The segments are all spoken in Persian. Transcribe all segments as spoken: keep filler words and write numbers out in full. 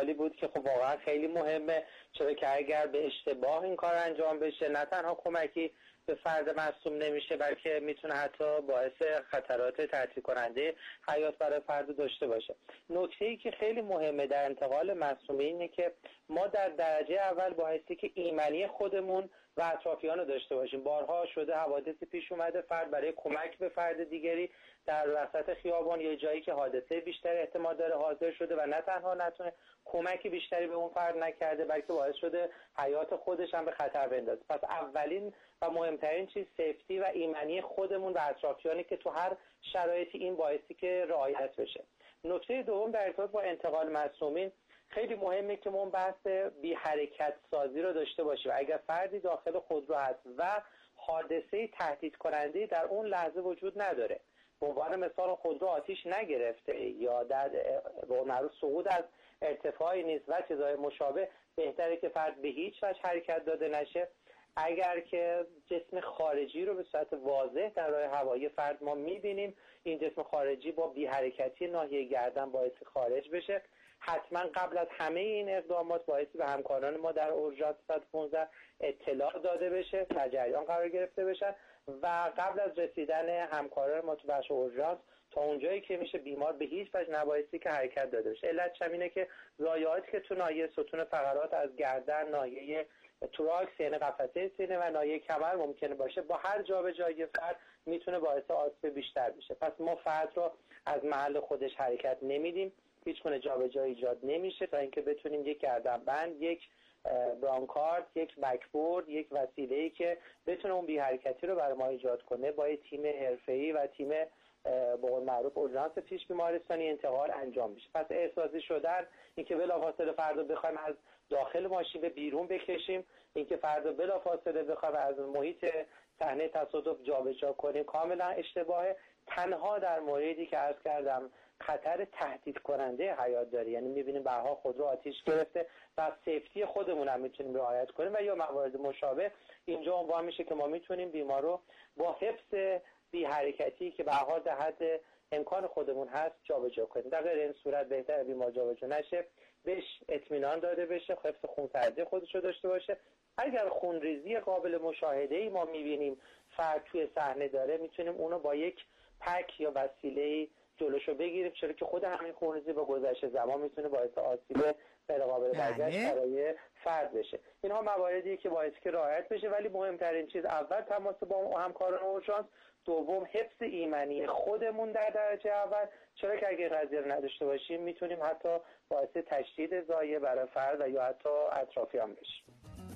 سوالی بود که خب واقعا خیلی مهمه، چرا که اگر به اشتباه این کار انجام بشه نه تنها کمکی به فرد مصدوم نمیشه بلکه میتونه حتی باعث خطرات تعطیل کننده حیات برای فرد داشته باشه. نکته‌ای که خیلی مهمه در انتقال مصدومی اینه که ما در درجه اول بایستی که ایمنی خودمون و اطرافیان رو داشته باشیم. بارها شده حوادثی پیش اومده فرد برای کمک به فرد دیگری در وسط خیابان یا جایی که حادثه بیشتر احتمال داره حاضر شده و نه تنها نتونه کمکی بیشتری به اون فرد نکرده بلکه باعث شده حیات خودش هم به خطر بندازه. پس اولین و مهمترین چیز سیفتی و ایمنی خودمون و اطرافیانی که تو هر شرایطی این باعثی که رعایت بشه. نکته دوم در ارتباط با انتقال مصدومین خیلی مهمه که ما بحث بی حرکت سازی رو داشته باشیم. اگر فردی داخل خودرو هست و حادثه تهدید کننده در اون لحظه وجود نداره، به عنوان مثال خودرو آتیش نگرفته یا در به معروف سقوط از ارتفاعی نیست و چیزهای مشابه، بهتره که فرد به هیچ وجه حرکت داده نشه. اگر که جسم خارجی رو به صورت واضح در راه هوایی فرد ما می‌بینیم، این جسم خارجی با بی حرکتی ناحیه گردن باعث خارج بشه. حتما قبل از همه این اقدامات باعثی به همکاران ما در اورژانس صد و پانزده اطلاع داده بشه، در جریان قرار گرفته بشن و قبل از رسیدن همکاران ما تو بخش اورژانس تا اونجایی که میشه بیمار به هیچ وجه نبایستی که حرکت داده بشه. علتش اینه که ضایعاتی که تو ناحیه ستون فقرات از گردن، ناحیه توراکس یعنی قفسه سینه و ناحیه کمر ممکنه باشه، با هر جابجایی فرد میتونه باعث آسیب بیشتر بشه. پس ما فرد رو از محل خودش حرکت نمیدیم، هیچ گونه جابجایی ایجاد نمیشه تا اینکه بتونیم یک گردنبند، یک برانکارد، یک بکبورد، یک وسیله‌ای که بتونه اون بی حرکتی رو برای ما ایجاد کنه با یک تیم حرفه‌ای و تیم به قول معروف اورژانس پیش بیمارستانی انتقال انجام میشه. پس احساسی شدن، اینکه بلافاصله فرد رو بخوایم از داخل ماشین به بیرون بکشیم، اینکه فرد رو بلافاصله بخوایم از محیط صحنه تصادف جابجا کنیم، کاملا اشتباهه. تنها در موردی که عرض کردم خطر تهدید کننده حیات داره، یعنی میبینیم برها خودرو آتیش گرفته و سیفتی خودمون هم میتونیم رعایت کنیم و یا موارد مشابه، اینجا عنوان میشه که ما میتونیم بیمار رو با حفظ بی حرکتی که به هر حال در حد امکان خودمون هست جابجا کنیم. در غیر این صورت بهتره بیمار جابجا نشه، بهش اطمینان داده بشه، حفظ خونسردی خودش رو داشته باشه. اگر خونریزی قابل مشاهده‌ای ما میبینیم فرد توی صحنه داره، میتونیم اونو با یک پک یا وسیله‌ای جلوشو بگیریم، چرا که خود همین خونریزی با گذشت زمان میتونه باعث آسیب غیرقابل برگشت برای فرد بشه. اینها مواردیه که باعث که رعایت بشه، ولی مهمترین چیز اول تماس با همکاران اورژانس، دوم حفظ ایمنی خودمون در درجه اول، چرا که اگه قضیه رو نداشته باشیم میتونیم حتی باعث تشدید ضایعه برای فرد و یا حتی اطرافیان بشیم.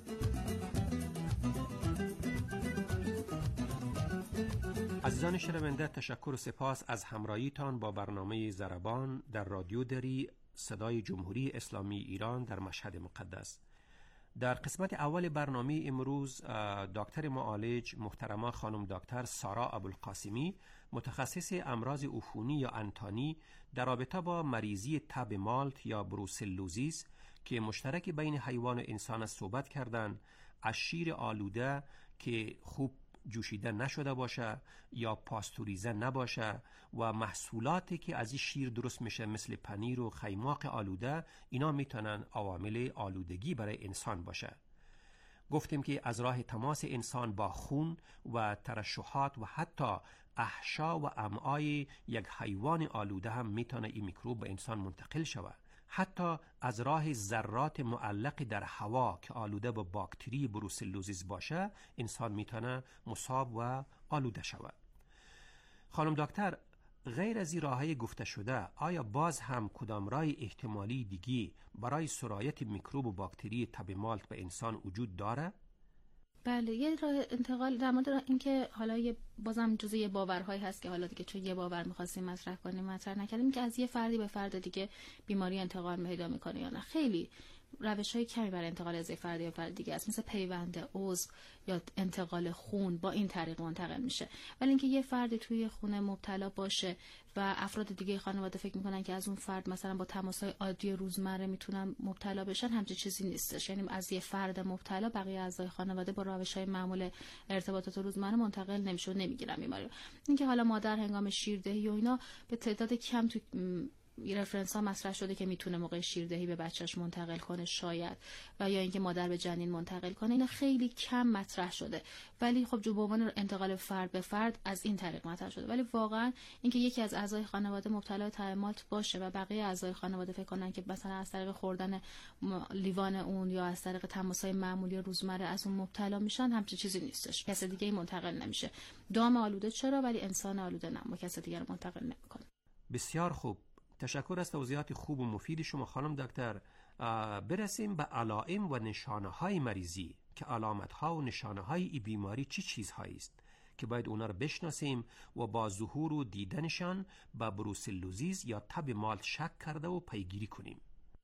عزیزان شنونده، تشکر و سپاس از همراهیتان با برنامه ضربان در رادیو دری صدای جمهوری اسلامی ایران در مشهد مقدس. در قسمت اول برنامه امروز دکتر معالج محترمه خانم دکتر سارا ابوالقاسمی، متخصص امراض عفونی یا انتانی در رابطه با مریضی تب مالت یا بروسلوزیس که مشترک بین حیوان و انسان است صحبت کردند. از شیر آلوده که خوب جوشیده نشده باشه یا پاستوریزه نباشه و محصولاتی که از این شیر درست میشه مثل پنیر و خیماق آلوده، اینا میتونن عوامل آلودگی برای انسان باشه. گفتیم که از راه تماس انسان با خون و ترشحات و حتی احشا و امعای یک حیوان آلوده هم میتونه این میکروب به انسان منتقل شود. حتی از راه ذرات معلق در هوا که آلوده با باکتری بروسلوزیس باشه، انسان میتونه مصاب و آلوده شود. خانم دکتر، غیر از این راههای گفته شده، آیا باز هم کدام راه احتمالی دیگی برای سرایت میکروب و باکتری تب مالت به انسان وجود داره؟ بله، یه راه انتقال در مورد اینکه حالا یه بازم جزء یه باورهایی هست که حالا دیگه چون یه باور می‌خواستیم مطرح کنیم مطرح نکردیم که از یه فردی به فرد دیگه بیماری انتقال پیدا می‌کنه یا نه. خیلی روش‌های کمی برای انتقال از یه فردی به فرد دیگه است، مثل پیوند عضو یا انتقال خون با این طریق منتقل میشه. ولی اینکه یه فردی توی خونه مبتلا باشه و افراد دیگه خانواده فکر می‌کنن که از اون فرد مثلا با تماس‌های عادی روزمره میتونن مبتلا بشن، همچین چیزی نیستش. یعنی از یه فرد مبتلا بقیه اعضای خانواده با روش‌های معمول ارتباطات روزمره منتقل نمیشه و نمیگیرن بیماری. اینکه حالا مادر هنگام شیردهی و اینا به تعداد کم تو رفرنس ها مطرح شده که میتونه موقع شیردهی به بچهش منتقل کنه شاید، و یا اینکه مادر به جنین منتقل کنه. اینا خیلی کم مطرح شده، ولی خب جو به عنوان انتقال فرد به فرد از این طریق مطرح شده. ولی واقعا اینکه یکی از اعضای خانواده مبتلا به تب مالت باشه و بقیه اعضای خانواده فکر کنن که مثلا از طریق خوردن لیوان اون یا از طریق تماس‌های معمولی روزمره از اون مبتلا میشن، همچین چیزی نیستش. کس دیگه ای منتقل نمیشه. دام آلوده چرا، ولی انسان آلوده نه، کس دیگه رو منتقل نمیکنه. بسیار خوب، تشکر از توضیحات خوب و مفید شما خانم دکتر. برسیم به علائم و نشانه های مریضی که علامت ها و نشانه های این بیماری چی چیزهایی است که باید اونا رو بشناسیم و با ظهور و دیدنشان به بروسلوزیز یا تب مالت شک کرده و پیگیری کنیم.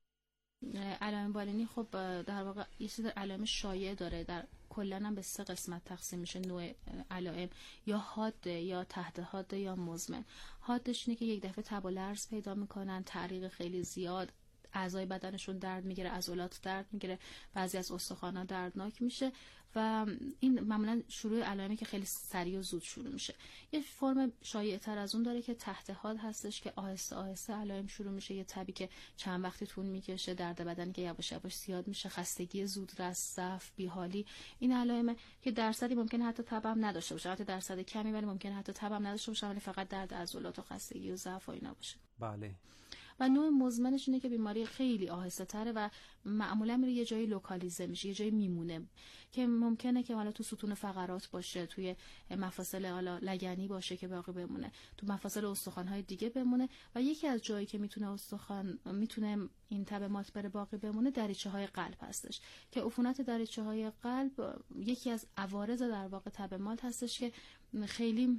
علائم بالینی خب در واقع یه سری علائم شایع داره، در کلا هم به سه قسمت تقسیم میشه نوع علائم، یا حاد یا تحت حاد یا مزمن. حادش اینه که یک دفعه تب و لرز پیدا میکنن، تعریق خیلی زیاد، اعضای بدنشون درد میگیره، عضلات درد میگیره، بعضی از استخوان‌ها دردناک میشه و این معمولا شروع علائمی که خیلی سریع و زود شروع میشه. یه فرم شایع‌تر از اون داره که تحت حاد هستش که آهسته آهسته علائم شروع میشه، یه تبی که چند وقتی طول میکشه، درد بدنی که یواش یواش زیاد میشه، خستگی زودرس، ضعف، بیحالی. این علائم که درصدی ممکنه حتی تب هم نداشته باشه، حتی درصد کمی، ولی ممکنه حتی تب هم نداشته باشه، ولی فقط درد عضلات و خستگی و ضعف و اینا باشه. بله. و نوع مزمنش اینه که بیماری خیلی آهسته تره و معمولا میره یه جایی لوکالیزه میشه، یه جایی میمونه که ممکنه که حالا تو ستون فقرات باشه، توی مفاصل حالا لگنی باشه که باقی بمونه، تو مفاصل استخوان‌های دیگه بمونه. و یکی از جایی که میتونه استخوان میتونه این تب مالت بره باقی بمونه دریچه‌های قلب هستش که عفونت دریچه‌های قلب یکی از عوارض در واقع تب مالت هستش که خیلی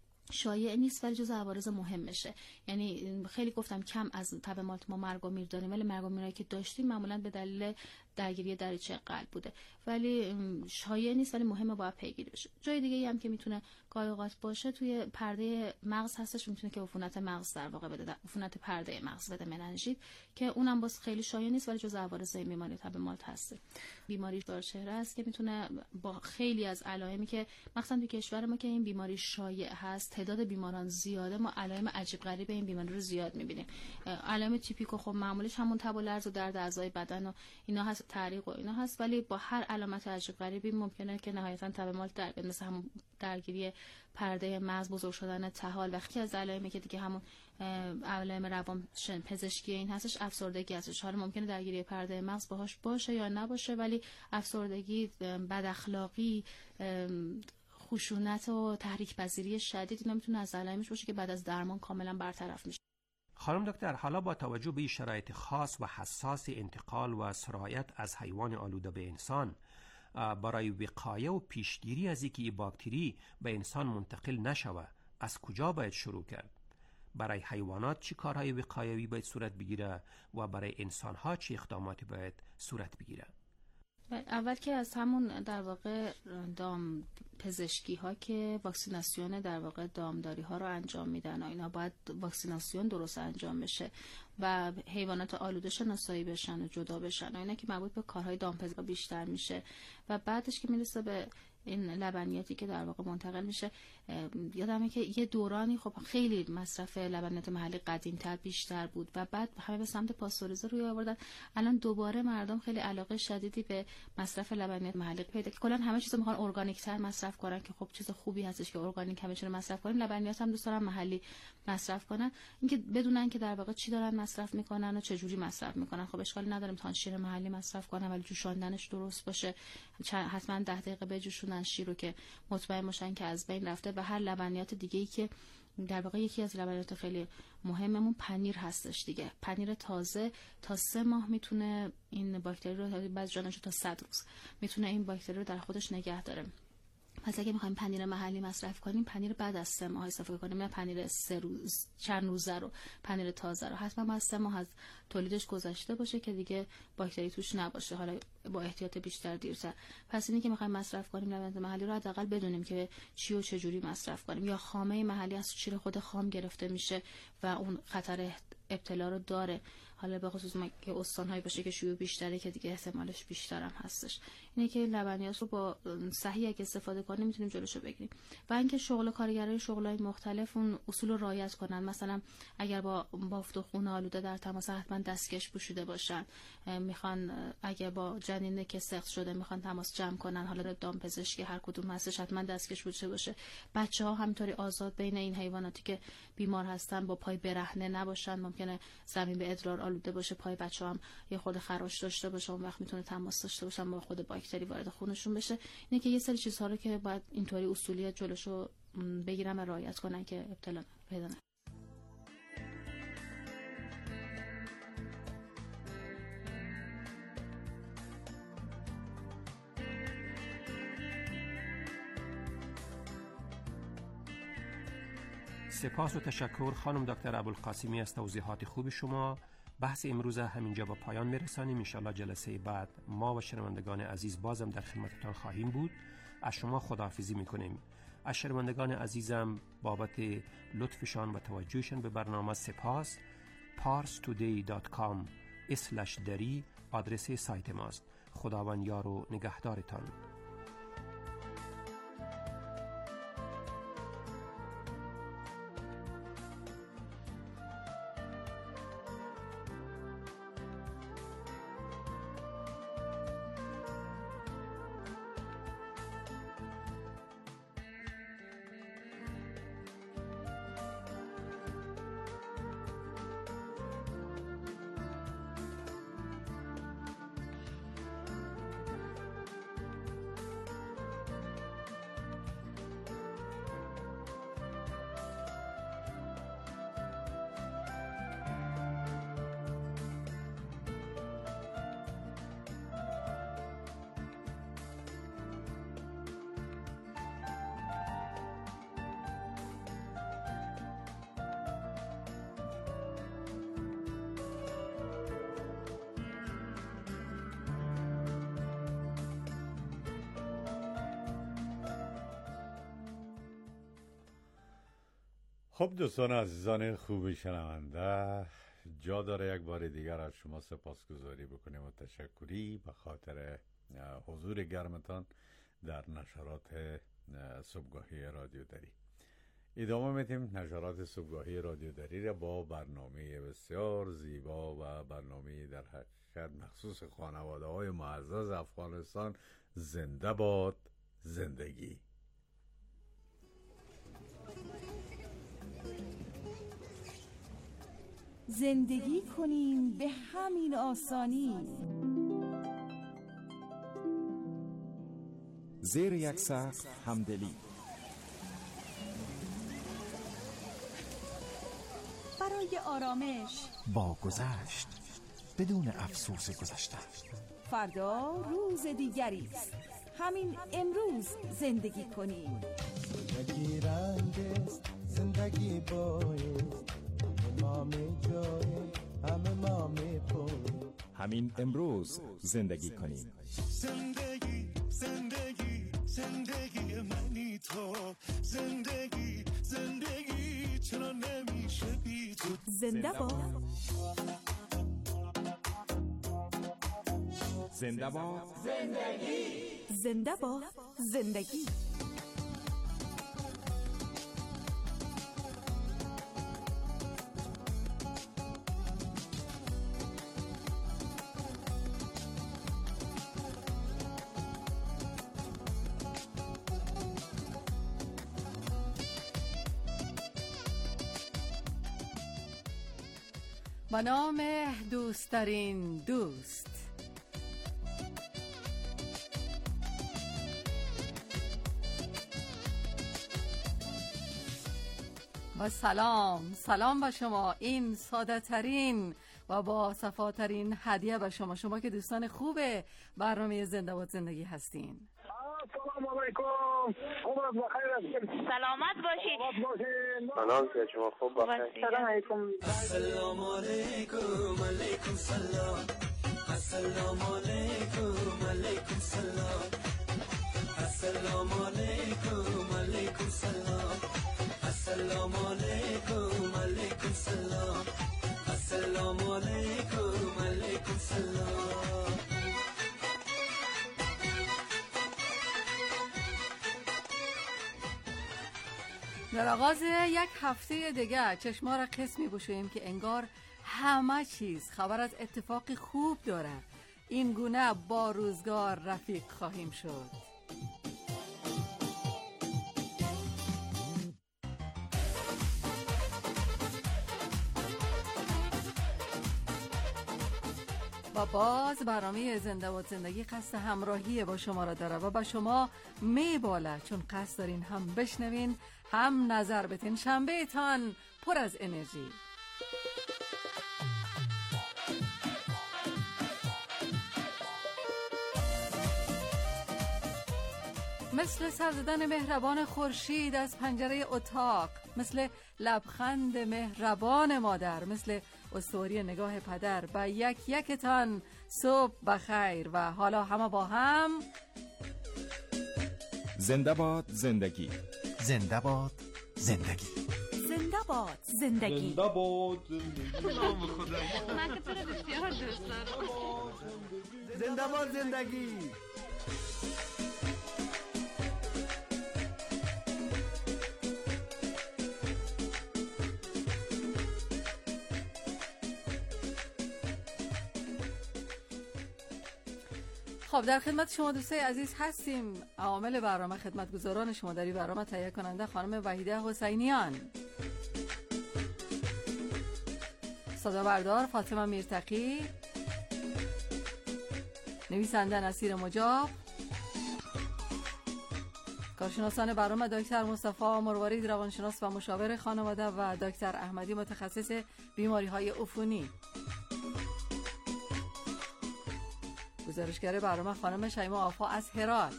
شایع نیست ولی جزو عوارض مهمشه. یعنی خیلی گفتم کم از تب مالت ما مرگ و میر داریم، ولی مرگ و میرایی که داشتیم معمولا به دلیل درگیری دریچه قلب بوده، ولی شایع نیست ولی مهمه باید پیگیری بشه. جای دیگه هم که میتونه گاهی اوقات باشه توی پرده مغز هستش، میتونه که عفونت مغز در واقع بده، عفونت پرده مغز بده، مننژیت، که اونم باز خیلی شایع نیست ولی جزو عوارض بیماری تب مالت هست. بیماری دارچهره است که میتونه با خیلی از علائمی که مثلا توی کشور ما که این بیماری شایع هست، تعداد بیماران زیاده، ما علائم عجیب غریب این بیماری رو زیاد میبینیم. علائم تیپیک و خب معمولیش همون تب و لرز و درد اعضای بدن و اینا هست، تعریق و اینا هست، ولی با هر علامت عجیب غریبی ممکنه که نهایتا تب مالت در بیاد، مثل همون درگیری پرده مغز، بزرگ شدن طحال. وقتی از علائمی که دیگه همون علائم روان پزشکی این هستش، افسردگی هستش. حالا ممکنه درگیری پرده مغز باهاش باشه یا نباشه، ولی افسردگی، بد اخلاقی، خشونت و تحریک پذیری شدید اینا میتونه از علائمش باشه که بعد از درمان کاملا برطرف میشه. خانم دکتر، حالا با توجه به شرایط خاص و حساس انتقال و سرایت از حیوان آلوده به انسان، برای وقایه و پیشگیری از اینکه این باکتری به انسان منتقل نشوه، از کجا باید شروع کرد؟ برای حیوانات چی کارهای وقایوی باید صورت بگیره و برای انسان‌ها چی اقداماتی باید صورت بگیره؟ اول که از همون در واقع دام پزشکی ها که واکسیناسیون در واقع دامداری ها رو انجام میدن و اینا باید واکسیناسیون درست انجام بشه و حیوانات آلوده شناسایی بشن و جدا بشن و اینا که مربوط به کارهای دامپزشکی بیشتر میشه. و بعدش که میرسه به این لبنیاتی که در واقع منتقل میشه، یادمه که یه دورانی خب خیلی مصرف لبنیات محلی قدیم‌تر بیشتر بود و بعد همه به سمت پاستوریزه روی آوردن. الان دوباره مردم خیلی علاقه شدیدی به مصرف لبنیات محلی پیدا کردن. کلا همه چیزو میخوان ارگانیک‌تر مصرف کنن که خب چیز خوبی هستش که ارگانیک همه چیز رو مصرف کنیم. لبنیات هم دوست دارن محلی مصرف کنن، اینکه بدونن که در واقع چی دارن مصرف میکنن و چه جوری مصرف میکنن. خب اشکالی نداره تا شیر محلی مصرف کنن ولی جوشاندنش درست باشه، حتما ده دقیقه بجوشونن شیر رو که مطمئن باشن که از بین رفته. و هر لبنیات دیگه‌ای که در واقع یکی از لبنیات خیلی مهممون پنیر هستش دیگه. پنیر تازه تا سه ماه میتونه این باکتری رو، بعضی جانش تا صد روز میتونه این باکتری رو در خودش نگه داره. پس اگه میخوایم پنیر محلی مصرف کنیم، پنیر بعد از سه ماه استفاده کنیم، نه پنیر سه روز چند روزه رو، پنیر تازه رو حتما بعد سه ماه از تولیدش گذشته باشه که دیگه باکتری توش نباشه، حالا با احتیاط بیشتر دیرتر. پس اینی که میخوایم مصرف کنیم لبنیات محلی رو حداقل بدونیم که چی و چه جوری مصرف کنیم. یا خامه محلی از شیر خود خام گرفته میشه و اون خطر ابتلا رو داره. حالا به خصوص که استان‌هایی باشه که شیوع بیشتره که دیگه احتمالش بیشتر هم هستش. اینه که لبنیات رو با صحیح اگه استفاده کنیم میتونیم جلوشو بگیریم. و اینکه شغل کارگرای شغلای مختلف اون اصول رو رعایت کنن. مثلا اگر با بافت و خون آلوده در تماس حتما دستکش پوشیده باشن. میخوان اگه با جنین که سقط شده میخوان تماس جمع کنن، حالا دام پزشکی هر کدوم هستش حتما دستکش پوشیده باشه. بچه‌ها همینطوری آزاد بین این حیواناتی که بیمار هستن با پای برهنه نباشن. ممکنه زمین به ادرار آلوده باشه، پای بچه‌ها هم یه خورده خراش داشته باشه، اون وقت میتونه تماس داشته باشن با خود باکتری وارد خونشون بشه. اینه که یه سری چیزها رو که باید اینطوری اصولی جلوشو بگیرن و رعایت کنن که ابتلا پیدا نکنه. سپاس و تشکر خانم دکتر ابوالقاسمی از توضیحات خوب شما. بحث امروز همینجا با پایان میرسانیم. انشالله جلسه بعد ما و شنوندگان عزیز بازم در خدمتتان خواهیم بود. از شما خداحافظی میکنیم. از شنوندگان عزیزم بابت لطفشان و توجهشان به برنامه سپاس. پارس تودی دات کام اسلش دری آدرس سایت ماست. خداوند یار و نگهدارتان. خب دوستان عزیزان خوب شنونده، جا داره یک بار دیگر از شما سپاسگزاری بکنیم و تشکری به خاطر حضور گرمتان در نشرات صبحگاهی رادیو دری. ادامه میدیم نشرات صبحگاهی رادیو دری را با برنامه بسیار زیبا و برنامه در حقیقت مخصوص خانواده های معزز افغانستان. زنده باد زندگی. زندگی کنیم به همین آسانی، زیر یک سقف همدلی، برای آرامش با گذشت بدون افسوس گذشته. فردا روز دیگری است، همین امروز زندگی کنیم. زندگی رنگ است، زندگی باید همه جای همه ما میپویم. همین امروز زندگی کنیم. زندگی زندگی زندگی منی تو، زندگی زندگی چرا نمیشه بی تو. زنده باد زنده باد زندگی، زنده باد زندگی. با نام دوستترین دوست، با سلام سلام با شما. این ساده ترین و با صفاترین هدیه به شما، شما که دوستان خوب برنامه زنده باد زندگی هستین. سلام علیکم، خوب است، بخیر هستید، سلامت باشید. سلام که شما خوب بخیر. سلام علیکم. السلام علیکم، علیکم سلام. السلام علیکم، علیکم سلام. السلام علیکم، علیکم سلام. السلام علیکم، علیکم سلام. در آغاز یک هفته دیگه چشما را قسمی بشویم که انگار همه چیز خبر از اتفاق خوب داره. این گونه با روزگار رفیق خواهیم شد. و باز برنامه زنده و زندگی قصد همراهی با شما را داره و با شما می باله، چون قصد دارین هم بشنوین هم نظر بتین. شنبه تان پر از انرژی. مثل سر زدن مهربان خورشید از پنجره اتاق، مثل لبخند مهربان مادر، مثل استواری نگاه پدر با یک یکتان صبح بخیر. و حالا همه با هم زنده باد زندگی، زنده باد زندگی، زنده باد زندگی، زنده باد زندگی. من که تو رو بسیار دوست دارم. زنده باد زندگی. خب در خدمت شما دوستای عزیز هستیم. عوامل برنامه خدمتگزاران شما در این برنامه تهیه کننده خانم وحیده حسینیان، صدا بردار فاطمه میرتقی، نویسنده نصیر مجاب، کارشناسان برنامه دکتر مصطفی مروارید روانشناس و مشاور خانواده و دکتر احمدی متخصص بیماری های عفونی. گزارشگر برنامه خانم شیما آفا از هرات.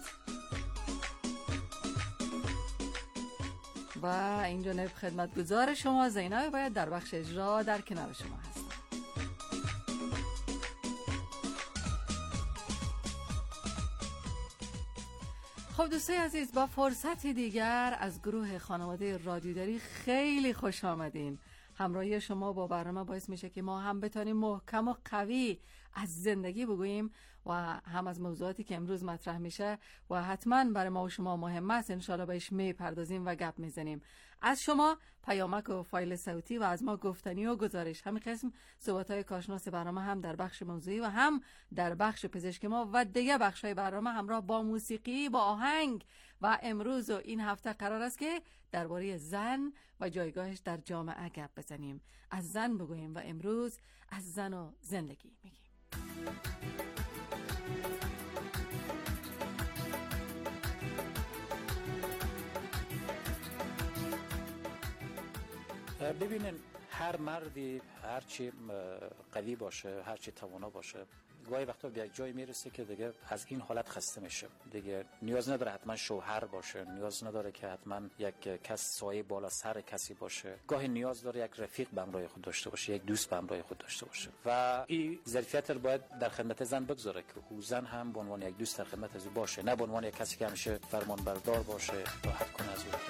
و این جانب خدمتگزار شما زینب باید در بخش اجرا در کنار شما هست. خب دوستای عزیز، با فرصتی دیگر از گروه خانواده رادیوداری خیلی خوش آمدین. همراهی شما با برنامه باعث میشه که ما هم بتونیم محکم و قوی از زندگی بگوییم و هم از موضوعاتی که امروز مطرح میشه و حتما برای ما و شما مهم است انشالله بهش میپردازیم و گپ میزنیم. از شما پیامک و فایل صوتی و از ما گفتنی و گزارش. همین قسم صحبت‌های کارشناس برنامه هم در بخش موضوعی و هم در بخش پزشک ما و دیگه بخش‌های برنامه همراه با موسیقی، با آهنگ. و امروز و این هفته قرار است که درباره زن و جایگاهش در جامعه گپ بزنیم. از زن بگوییم و امروز از زن و زندگی میگیم. ببینین، هر مردی هرچی قوی باشه، هرچی توانا باشه، گاهی وقتا به یک جایی میرسه که دیگه از این حالت خسته میشه. دیگه نیاز نداره حتما شوهر باشه، نیاز نداره که حتما یک کس سایه بالا سر کسی باشه. گاهی نیاز داره یک رفیق به همراه خود داشته باشه، یک دوست به همراه خود داشته باشه. و این ظرفیت رو باید در خدمت زن بگذاره که او زن هم به عنوان یک دوست در خدمت از او باشه، نه به عنوان یک کسی که همیشه فرمانبردار باشه، راحت کنه از او.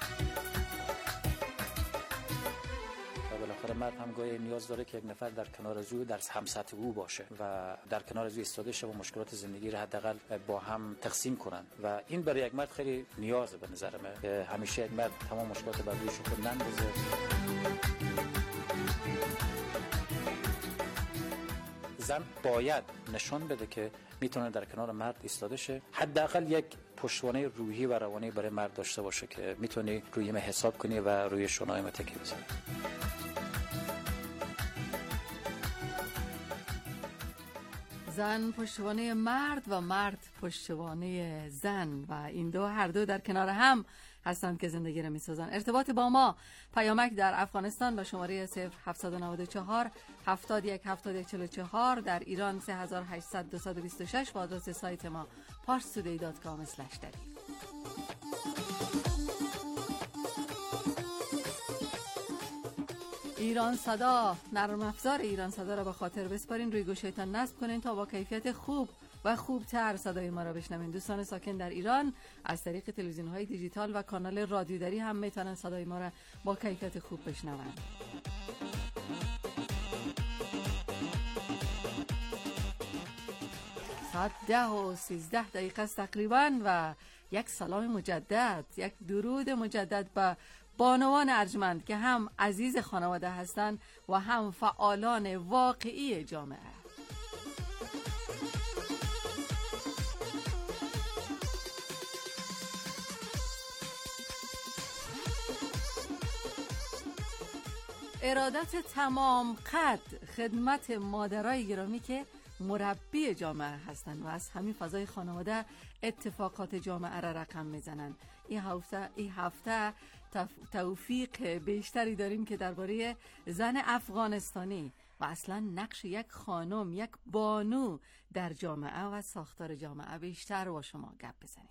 بالاخره مرد هم گاهی نیاز داره که یک نفر در کنار از او، در هم سطح او باشه و در کنار از او ایستاده شه و مشکلات زندگی رو حداقل با هم تقسیم کنن. و این برای یک مرد خیلی نیازه به نظر من که همیشه یک مرد تمام مشکلات بر روی خود نندازه. زن باید نشان بده که میتونه در کنار مرد ایستاده شه، حداقل یک پشتوانه روحی و روانی برای مرد داشته باشه که میتونی روی ما حساب کنی و روی شونای ما تکیه بزنی. زن پشتوانه مرد و مرد پشتوانه زن و این دو هر دو در کنار هم هستند که زندگی را میسازن. ارتباط با ما پیامک در افغانستان با شماره صفر هفت نه چهار هفتاد و یک هفتاد و یک چهل و چهار، در ایران سه هزار و هشتصد دویست و بیست و شش و آدرس سایت ما پارس تودی دات کام اسلش دری. ایران صدا، نرم افزار ایران صدا را به خاطر بسپارین، روی گوشیتان نصب کنین تا با کیفیت خوب و خوبتر صدای ما را بشنوین. دوستان ساکن در ایران از طریق تلویزیون های دیجیتال و کانال رادیوداری هم میتونن صدای ما را با کیفیت خوب بشنوند. ساعت ده و سیزده دقیقه است تقریبا و یک سلام مجدد، یک درود مجدد به بانوان ارجمند که هم عزیز خانواده هستند و هم فعالان واقعی جامعه. ارادت تمام قد خدمت مادرای گرامی که مربی جامعه هستند و از همین فضای خانواده اتفاقات جامعه را رقم میزنند. این هفته این هفته توفیق بیشتری داریم که درباره زن افغانستانی و اصلا نقش یک خانم، یک بانو در جامعه و ساختار جامعه بیشتر با شما گپ بزنیم.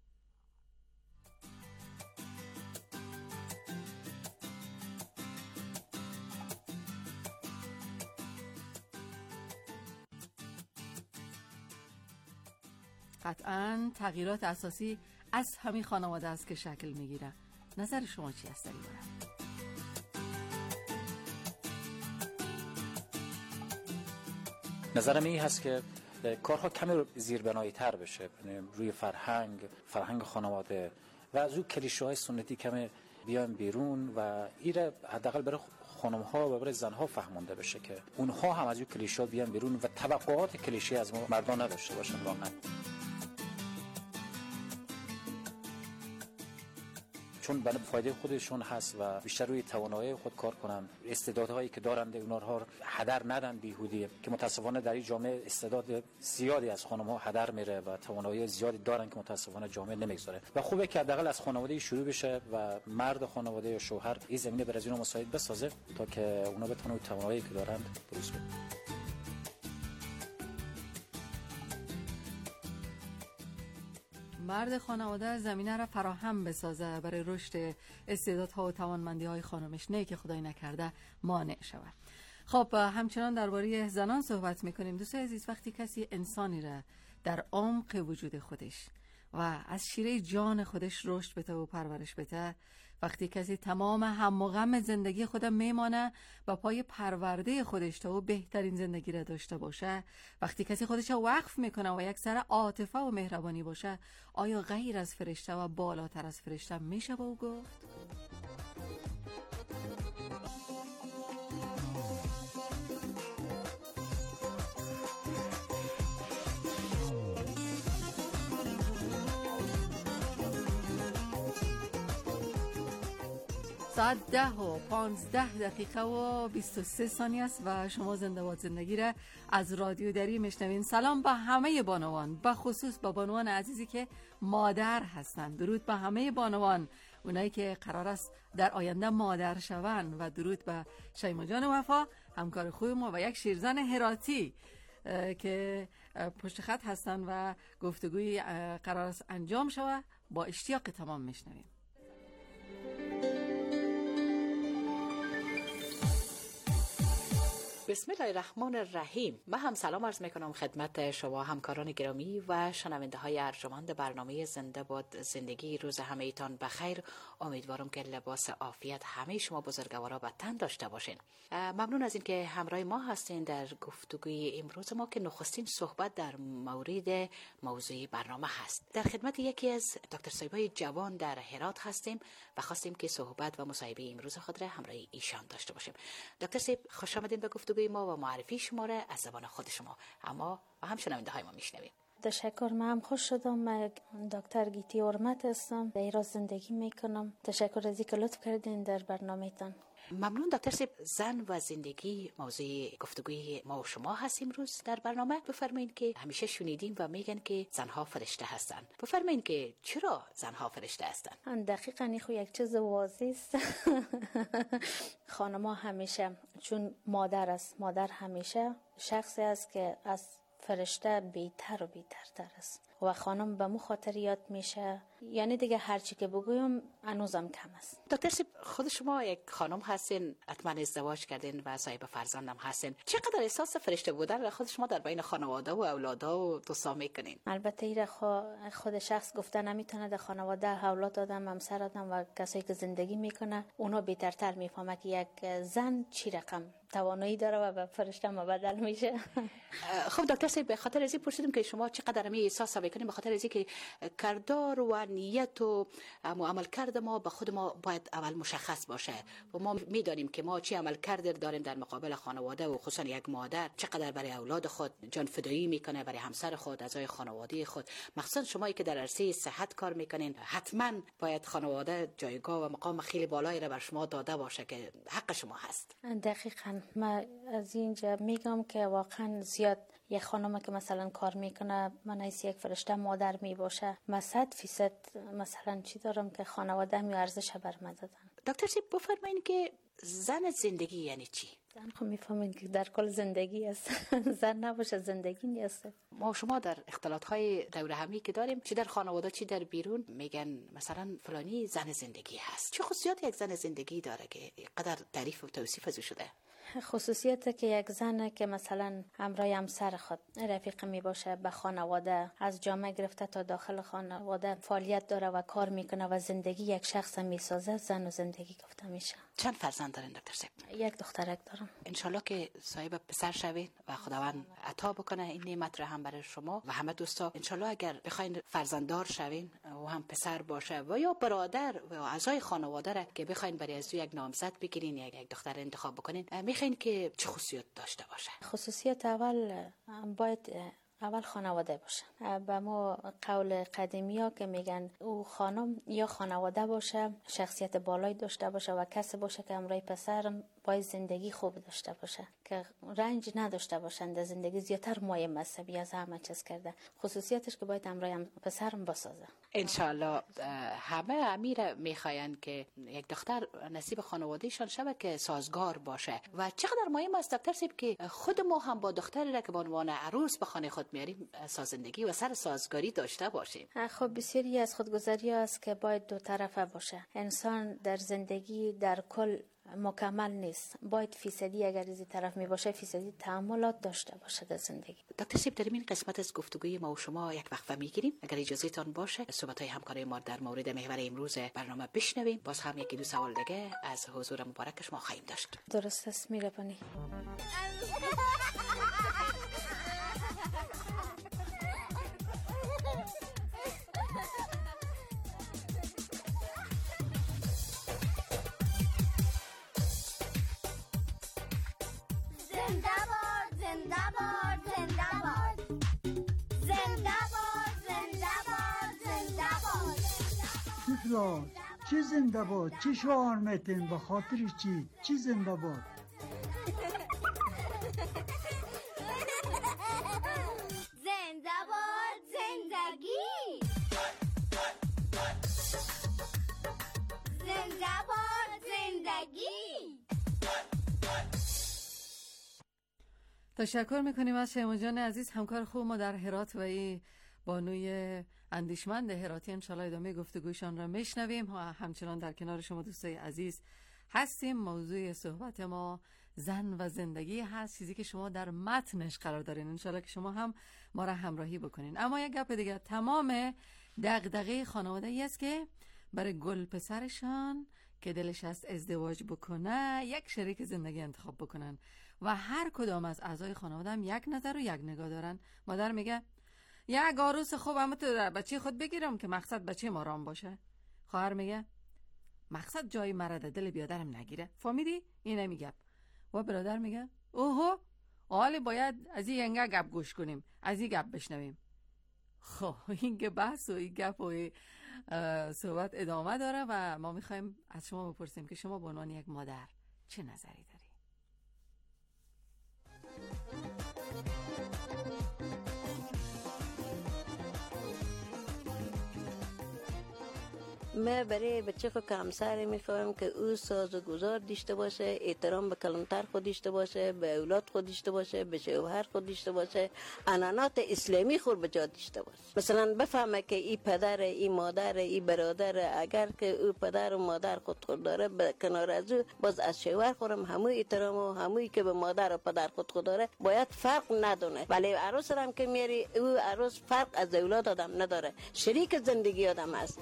قطعاً تغییرات اساسی از همین خانواده است که شکل میگیره. نظر شما چی است در این باره؟ نظرم این هست که کارها کمی زیربنایی تر بشه، روی فرهنگ فرهنگ خانواده و از اون کلیشه های سنتی کمی بیان بیرون و ایره حداقل برای خانم ها و برای زن ها فهمونده بشه که اونها هم از اون کلیشه ها بیان بیرون و توقعات کلیشه از ما مردان نداشته باشن. واقعا چون برای فایده خودشون هست و بیشتر روی توانایی خود کار کنن، استعدادهایی که دارند اونها رو هدر ندن بیهودی، که متاسفانه در این جامعه استعداد زیادی از خانم ها هدر میره و توانایی زیادی دارن که متاسفانه جامعه نمیگذاره و خوبه که حداقل از خانواده شروع بشه و مرد خانواده یا شوهر این زمینه برای از اینا مساعد بسازه تا که اونا بتونن توانایی که دارند بروز بدن. مرد خانواده زمینه را فراهم بسازه برای رشد استعدادها و توانمندی‌های خانمش، نه که خدای نکرده مانع شود. خب همچنان درباره زنان صحبت می‌کنیم. دوستان عزیز، وقتی کسی انسانی را در عمق وجود خودش و از شیره جان خودش رشد بده و پرورش بده، وقتی کسی تمام هم و غم زندگی خودم میمانه و پای پرورده خودش تا و بهترین زندگی را داشته باشه، وقتی کسی خودش را وقف میکنه و یک سر عاطفه و مهربانی باشه، آیا غیر از فرشته و بالاتر از فرشته میشه با او گفت؟ ساعت ده و پانزده دقیقه و بیست و سه ثانیه است و شما زنده باد زندگی را از رادیو دری میشنوین. سلام به همه بانوان، به خصوص به بانوان عزیزی که مادر هستند. درود به همه بانوان، اونایی که قرار است در آینده مادر شوند، و درود به شیما جان وفا، همکار خوب ما، و یک شیرزن هراتی که پشت خط هستند و گفتگوی قرار است انجام شود. با اشتیاق تمام میشنویم. بسم الله الرحمن الرحیم. من هم سلام عرض میکنم خدمت شما همکاران گرامی و شنونده های ارجمند برنامه زنده باد زندگی. روز همه ایتان بخیر. امیدوارم که لباس عافیت همه شما بزرگوارا به تن داشته باشین. ممنون از اینکه همراه ما هستین در گفتگوی امروز ما که نخستین صحبت در مورد موضوع برنامه هست. در خدمت یکی از دکتر صاحبای جوان در هرات هستیم و خواستیم که صحبت و مصاحبه امروز خود را همراه ایشان داشته باشیم. دکتر صاحب خوش آمدین به گفتگوی ما و معرفی شما را از زبان خود شما اما و هم شنونده های ما میشنویم. تشکر. من هم خوش شدم. من دکتر گیتی حرمت هستم، در ایران زندگی میکنم. تشکر از اینکه لطف کردین در برنامه‌تان. ممنون دکتر صاحب. زن و زندگی موضوع گفتگوی ما و شما هست امروز در برنامه. بفرمایید که همیشه شنیدیم و میگن که زنها فرشته هستن. بفرمایید که چرا زنها فرشته هستن؟ دقیقاً این خو یک چیز واضحه است. خانم‌ها همیشه، چون مادر است، مادر همیشه شخصی است که از فرشته بیتر و بیترتر است و خانم به مو خاطر یاد میشه. یعنی دیگه هر چی که بگویم هنوزم کم است. دکتر صاحب خود شما یک خانم هستین، حتما ازدواج کردین و صاحب فرزندم هستین. چقدر احساس فرشته بودن را خود شما در بین خانواده و اولادا و دوستا میکنین؟ البته این خود شخص گفته نمیتونه. در خانواده اولاد آدم، همسر آدم و کسایی که زندگی میکنه اونا بهترتر میفهمه که یک زن چی رقم توانایی داره و به فرشته مبدل میشه. خب دکتر صاحب به خاطر از این پرسیدم که شما چقدر می احساس به میکنیم به خاطر از اینکه کردار و نیت و عمل کرد ما به خود ما باید اول مشخص باشه و ما میدانیم که ما چی عمل کرده داریم در مقابل خانواده و خصوصا یک مادر چقدر برای اولاد خود جان فدایی میکنه، برای همسر خود، اعضای خانواده خود. مخصوصا شمایی که در عرصه صحت کار میکنین حتما باید خانواده جایگاه و مقام خیلی بالایی را بر شما داده باشه که حق شما هست. دقیقاً من از اینجا میگم که واقعا زیاد یک خانم که مثلا کار میکنه من ایسی یک فرشته مادر میباشه من صد فیصد مثلا چی دارم که خانواده می ارزش بر من دادن. دکتر سیب بفرمایین که زن زندگی یعنی چی؟ زن خب میفهمین که در کل زندگی است. زن نباشه زندگی نیست. ما شما در اختلاط‌های دور همی که داریم چی در خانواده چی در بیرون میگن مثلا فلانی زن زندگی هست. چه خصوصیات یک زن زندگی داره که اینقدر تعریف و توصیف ازو شده؟ خصوصیت که یک زن که مثلا همراه همسر خود رفیق می باشه به خانواده از جامعه گرفته تا داخل خانواده فعالیت داره و کار میکنه و زندگی یک شخص میسازه زن و زندگی گفته میشه. چند فرزند دارین دکتر سیب؟ یک دخترک دارم. انشالله که صاحب پسر شوین و خداوند عطا بکنه این نعمت رو هم برای شما و همه دوستا. انشالله اگر بخواین فرزنددار شوین و هم پسر باشه و یا برادر و اعضای خانواده را که بخواین برای از یک نامزد بگیرین یا یک دختر انتخاب بکنین میخواین که چه خصوصیت داشته باشه؟ خصوصیت اول باید اول خانواده باشه. به ما قول قدیمی ها که میگن او خانم یا خانواده باشه، شخصیت بالایی داشته باشه و کسی باشه که همراه پسر باید زندگی خوب داشته باشه که رنج نداشته باشن در زندگی. زیادتر مهم است از همه چیز کرده. خصوصیتش که باید همراه پسرم بسازه. انشالله همه امیر میخواین که یک دختر نصیب خانوادهشان شود که سازگار باشه و چقدر مهم است دکتر سیب که خود ما هم با دختری را که به عنوان عروس به خانه خود میاریم سازندگی و سر سازگاری داشته باشیم. خب بسیاری از خودگذاری است که باید دو طرفه باشه. انسان در زندگی در کل مکمل نیست. باید فیصدی اگر از این طرف می باشه فیصدی تحملات داشته باشه در زندگی. دکتر سیب در این قسمت از گفتگوی ما و شما یک وقفه میگیریم. اگر اجازه تان باشه صحبت های همکارای ما در مورد محور امروز برنامه بشنویم. باز هم یکی دو سوال دیگه از حضور مبارک شما خواهیم داشت. درست است میره بانی. چی زنده باد؟ چی شعار میتین؟ به خاطر چی؟ چی زنده باد؟ زنده باد زندگی، زنده باد زندگی. تشکر میکنیم از شیما جان عزیز همکار خوب ما در هرات و ای بانوی اندیشمند هراتی. انشالله ادامه گفتگویشان را میشنویم و همچنان در کنار شما دوستای عزیز هستیم. موضوع صحبت ما زن و زندگی هست، چیزی که شما در متنش قرار دارین. انشالله که شما هم ما را همراهی بکنین. اما یک گپ دیگه، تمام دغدغه خانواده ای است که برای گل پسرشان که دلش است ازدواج بکنه یک شریک زندگی انتخاب بکنن و هر کدام از اعضای خانواده هم یک نظر و یک نگاه دارن. مادر میگه یک عروس خوب هم تو در بچه خود بگیرم که مقصد بچه ما رام باشه. خواهر میگه مقصد جای مرد دل بیادرم نگیره. فهمیدی؟ اینه میگه. و برادر میگه اوهو حالی باید از این ینگه گپ گوش کنیم، از این گپ بشنویم. خب این که بحث و این گپ و صحبت ادامه داره و ما میخوایم از شما بپرسیم که شما به عنوان یک مادر چه نظری داری؟ ما برای بچه خود که همسر میخوایم که او سازگزار داشته باشه، احترام به کلانتر خود داشته باشه، به اولاد خود داشته باشه، به شوهر خود داشته باشه، عنعنات اسلامی خود به جا داشته باشه. مثلا بفهمه که این پدر، این مادر، این برادر، اگر که او پدر و مادر خود خود داره به کنار از او باز از شوهر خورم همون احترام و همونی که به مادر و پدر خود خود داره باید فرق ندونه. ولی عروس هم که میاری او عروس فرق از اولاد آدم نداره، شریک زندگی آدم است.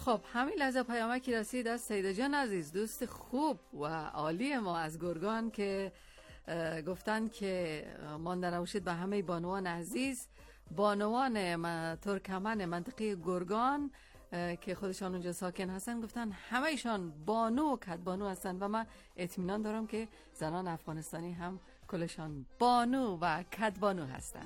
خب همین لحظه پیامکی رسید از سیده جان عزیز، دوست خوب و عالی ما از گرگان، که گفتن که مانده نباشید به همه بانوان عزیز، بانوان ترکمن منطقه گرگان که خودشان اونجا ساکن هستن، گفتن همه ایشان بانو و کدبانو هستن و من اطمینان دارم که زنان افغانستانی هم کلشان بانو و کدبانو هستن.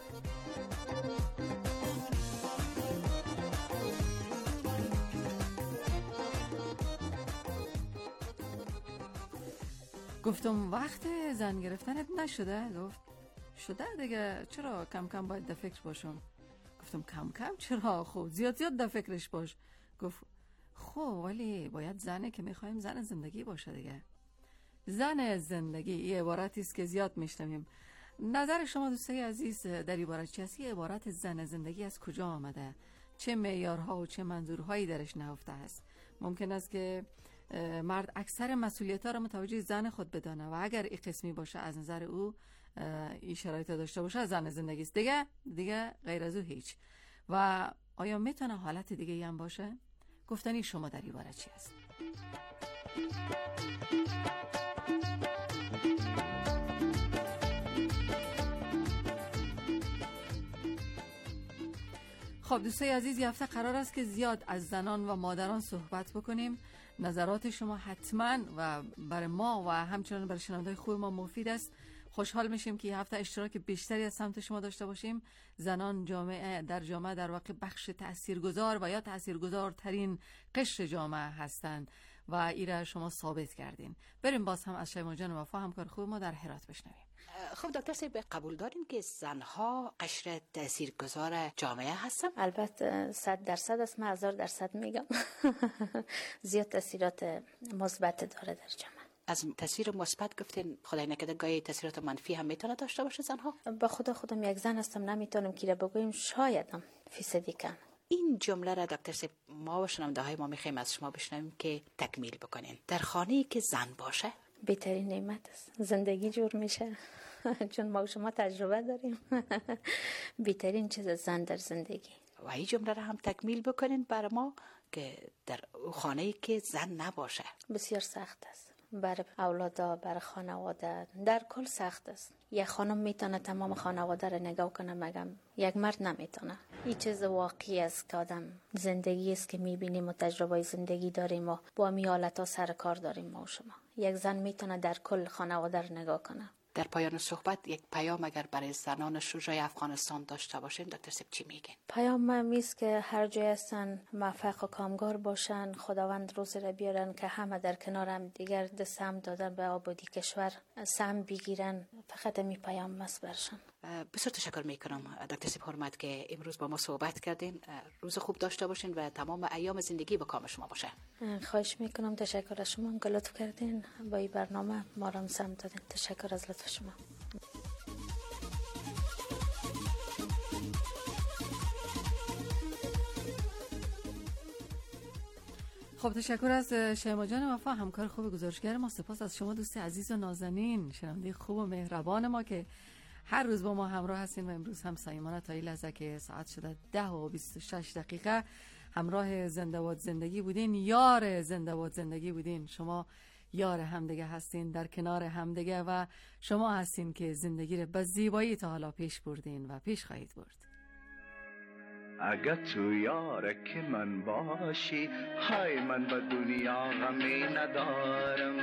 گفتم وقت زن گرفتنت نشده؟ گفت شده دیگه، چرا کم کم باید در فکر باشم؟ گفتم کم کم چرا؟ خب زیاد زیاد در فکرش باش. گفت خب ولی باید زنه که میخوایم زن زندگی باشه دیگه. زن زندگی یه عبارتی است که زیاد میشنویم. نظر شما دوستای عزیز در عبارت چی است؟ یه عبارت زن زندگی از کجا آمده؟ چه معیارها و چه منظورهایی درش نهفته است؟ ممکن است که مرد اکثر مسئولیت‌ها را متوجه زن خود بدانه و اگر این قسمی باشه از نظر او این شرایط داشته باشه زن زندگی است دیگه دیگه غیر از او هیچ. و آیا میتونه حالت دیگه ای هم باشه؟ گفتنی شما در این باره چی است؟ خب دوستای عزیز، یه هفته قرار است که زیاد از زنان و مادران صحبت بکنیم. نظرات شما حتما و برای ما و همچنان برای شنونده‌های خوب ما مفید است. خوشحال میشیم که یه هفته اشتراک بیشتری از سمت شما داشته باشیم. زنان جامعه در جامعه در واقع بخش تاثیرگذار و یا تاثیرگذارترین قشر جامعه هستند و ایره شما ثابت کردین. بریم باز هم از شیما جان وفا همکار خوب ما در هرات بشنویم. خب دکتر صاحب، قبول دارین که زنها قشر تاثیرگذار جامعه هستن؟ البته صد درصد است، من هزار درصد میگم. زیاد تاثیرات مثبت داره در جامعه. از تاثیر مثبت گفتین، خدای نکرده گاهی تاثیرات منفی هم میتونه داشته باشه زنها؟ به خدا خودم یک زن هستم، نمیتونم که بگویم، شایدم فیصدی کم. این جمله را دکتر صاحب ما و شنونده‌های ما میخوایم از شما بشنویم که تکمیل بکنین. در خانه‌ای که زن باشه بهترین نعمت است، زندگی جور میشه. چون ما و شما تجربه داریم. بهترین چیز زن در زندگی. و این جمله را هم تکمیل بکنین برای ما که در خانه‌ای که زن نباشه بسیار سخت است. برای اولادا، برای خانواده، در کل سخت است. یک خانم میتونه تمام خانواده رو نگاه کنه، مگم یک مرد نمیتونه. این چیز واقعی است که آدم زندگی است که میبینیم و تجربه زندگی داریم و با می حالت ها سر کار داریم ما و شما. یک زن میتونه در کل خانواده رو نگاه کنه. در پایان صحبت یک پیام اگر برای زنان شجاع افغانستان داشته باشیم دکتر صاحب چی میگین؟ پیام میست که هر جای هستن موفق و کامگار باشن، خداوند روزی را بیارن که همه در کنار هم دیگر دست هم دادن به آبادی کشور سهم بگیرن. فقط می پیام مست برشن. بسیار تشکر میکنم دکتر صاحب حرمت که امروز با ما صحبت کردین. روز خوب داشته باشین و تمام ایام زندگی با کام شما باشه. خواهش میکنم. تشکر از شما که لطف کردین با این برنامه ما را سهم دادین. تشکر از لطف شما. خب تشکر از شیما جان وفا همکار خوب گزارشگر ما. سپاس از شما دوست عزیز و نازنین، شنونده خوب و مهربان ما که هر روز با ما همراه هستین و امروز هم صمیمانه تا این لحظه که ساعت شده ده و بیست و شش دقیقه همراه زنده باد زندگی بودین، یار زنده باد زندگی بودین. شما یار همدیگه هستین، در کنار همدیگه و شما هستین که زندگی رو به زیبایی تا حالا پیش بردین و پیش خواهید برد. اگه تو یارک من باشی، های من به دنیا غمی ندارم.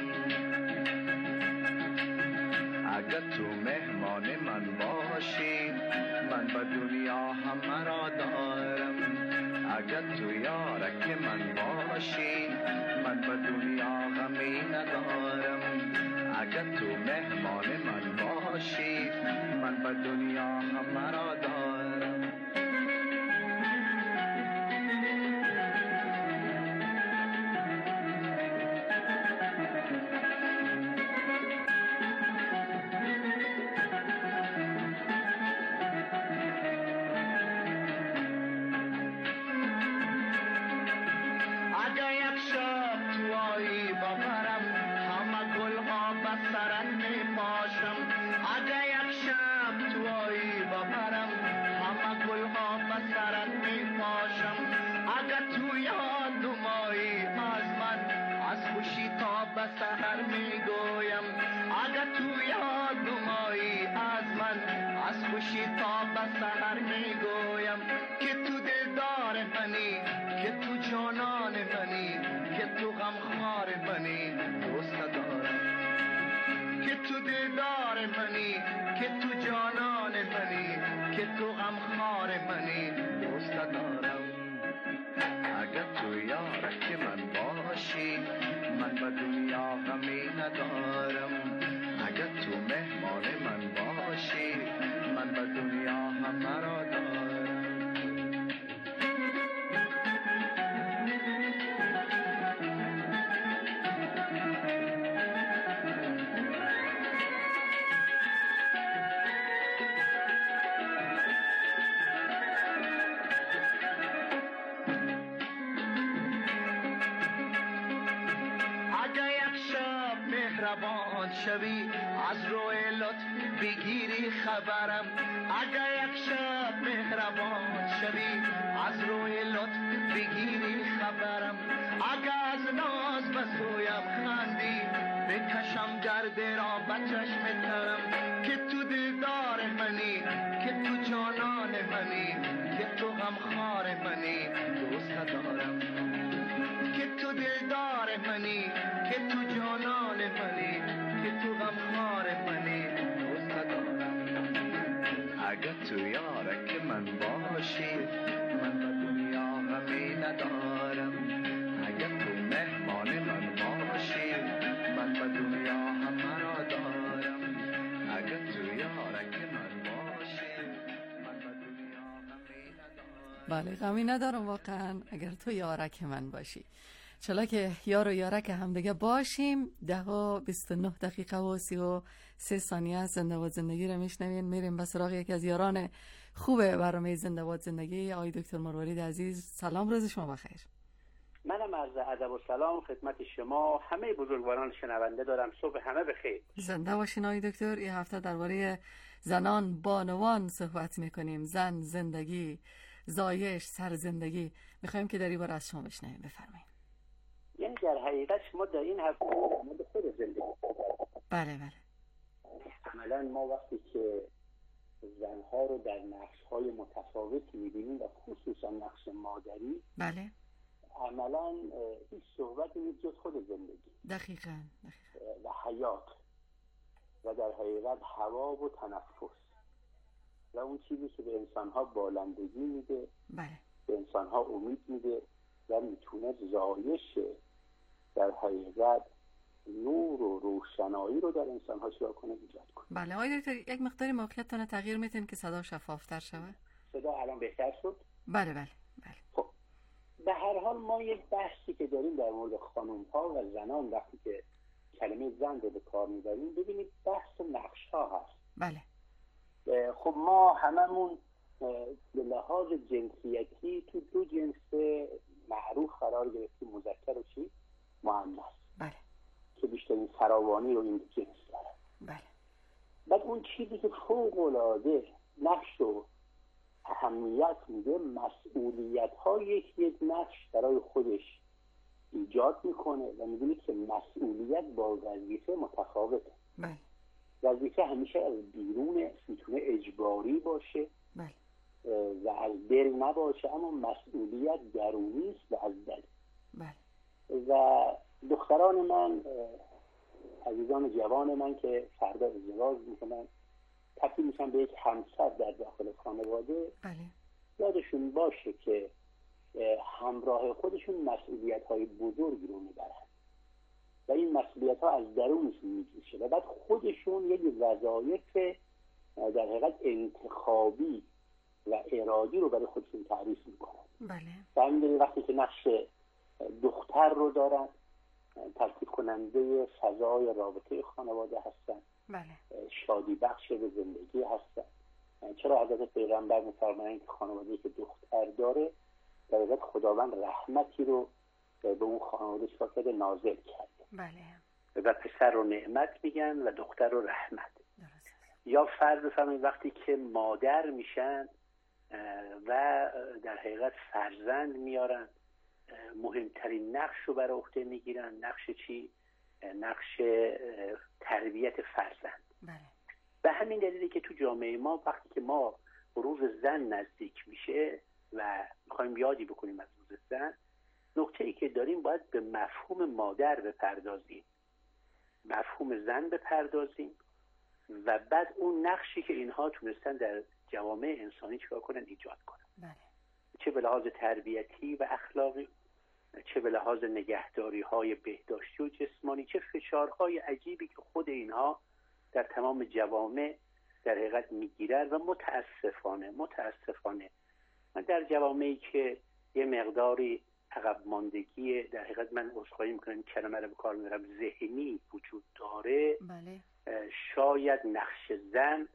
اگه تو مهمان من باشی، من به دنیا همه را دارم. اگه تو یارک من باشی، من به دنیا غمی ندارم. اگه تو مهمان من باشی، من به دنیا همه را دارم. سرم می پاشم. اگه یک شب توایی ببرم، همه دلدار منی، که تو جانان منی، که تو غمخوار منی، دوست دارم. اگر تو یارک من باشی، من به دنیا غمی ندارم. اگر تو مهمان من باشی، من به دنیا همه را دارم. شوی از روی لطف بگیری خبرم، اگر یک شب مهربان شوی از روی لطف بگیری خبرم، اگر از ناز به سویم خندی بکشم گرد را به چشم ترم، که تو دلدار منی، که تو جانان منی، که تو غمخوار منی، دوست دارم. که تو دلدار منی، که تو جانان منی، که تو غمخوار منی، دوست دارم. اگر تو یارک من باشی، من به دنیا غمی ندارم. اگر تو مهمان من باشی، من به دنیا همه را دارم. اگر تو یارک من باشی، من به دنیا غمی ندارم. بله غمی ندارم واقعا اگر تو یارک من باشی. چلا که یار و یارک همدیگه باشیم. ده و بیست و نه دقیقه و سی و سه ثانیه از زنده باد زندگی رو میشنوین. میریم به سراغ یکی از یاران خوب برنامه زنده باد زندگی، آقای دکتر مروارید عزیز. سلام، روز شما بخیر. منم عرض ادب و سلام خدمت شما همه بزرگواران شنونده دارم. صبح همه بخیر. زنده باشین آقای دکتر. این هفته درباره زنان بانوان صحبت میکنیم. زن، زندگی، زایش، سر زندگی. میخوایم که در این باره از شما بشنویم. بفرمایید. یعنی در حقیقت شما در این هفته مورد خود زندگی. بله بله. عملا ما وقتی که زنها رو در نقش‌های متفاوتی می‌بینیم و خصوصا نقش مادری، بله، عملا هیچ صحبتی نیست جز خود زندگی. دقیقاً دقیقاً. و حیات و در حقیقت هوا و تنفس و اون چیزی که به انسان‌ها بالندگی میده، بله، به انسان‌ها امید میده و میتونه زایش در حقیقت نور و روشنایی رو در انسان‌ها چیکار کنه، ایجاد کنه. بله آقای دکتر، یک مقداری موقعیتتون تغییر میتین که صدا شفافتر شود؟ صدا الان بهتر شد؟ بله بله بله. خب به هر حال ما یک بحثی که داریم در مورد خانم‌ها و زنان وقتی که کلمه زن رو به کار میبریم، ببینید بحث نقش‌ها هست. بله. خب ما هممون به لحاظ جنسیتی تو دو جنس معروف قرار گرفتیم، مذکر و چی؟ مؤنث. بله. که بیشترین فراوانی رو این جنس داره. بله. بعد اون چیزی که فوق‌العاده نقش و اهمیت میده، مسئولیت ها یک یک نقش برای خودش ایجاد میکنه و میدونید که مسئولیت با وظیفه متفاوته. بله. وظیفه همیشه از بیرون میتونه اجباری باشه، بله، و از دل نباشه، اما مسئولیت درونی است و از دل. بله. و دختران من، عزیزان جوان من که فردا ازدواج میکنن، تبدیل میشن به یک همسر در داخل خانواده، بله، یادشون باشه که همراه خودشون مسئولیت های بزرگی رو میبرن و این مسئولیت ها از درونشون میجوشه و بعد خودشون یک وظایف در حقیقت انتخابی و ارادی رو برای خودشون تعریف میکنن. بله. و همین وقتی که نقش دختر رو دارن، ترتیب کننده فضای رابطه خانواده هستن، بله، شادی بخش به زندگی هستن. چرا حضرت پیغمبر می‌فرمایند که خانواده‌ای که دختر داره در واقع خداوند رحمتی رو به اون خانواده چیکار کرده؟ نازل کرده. بله. و پسر رو نعمت میگن و دختر رو رحمت. درست. یا فرض بفرمایید وقتی که مادر میشن و در حقیقت فرزند میارن، مهمترین نقش رو برای عهده میگیرن. نقش چی؟ نقش تربیت فرزند. بله. به همین دلیلی که تو جامعه ما وقتی که ما روز زن نزدیک میشه و میخوایم یادی بکنیم از روز زن، نکته‌ای که داریم باید به مفهوم مادر بپردازیم، مفهوم زن بپردازیم و بعد اون نقشی که اینها تونستن در جوامع انسانی چیکار کنن ایجاد کنن. بله. چه به لحاظ تربیتی و اخلاقی، چه به لحاظ نگهداری های بهداشتی و جسمانی، چه فشارهای عجیبی که خود اینها در تمام جوامع در حقیقت میگیرن. و متاسفانه متاسفانه من در جوامعی که یه مقداری عقب ماندگی، در حقیقت من عذرخواهی میکنم کلمه رو به کار میبرم، ذهنی وجود داره. بله. شاید نقش زن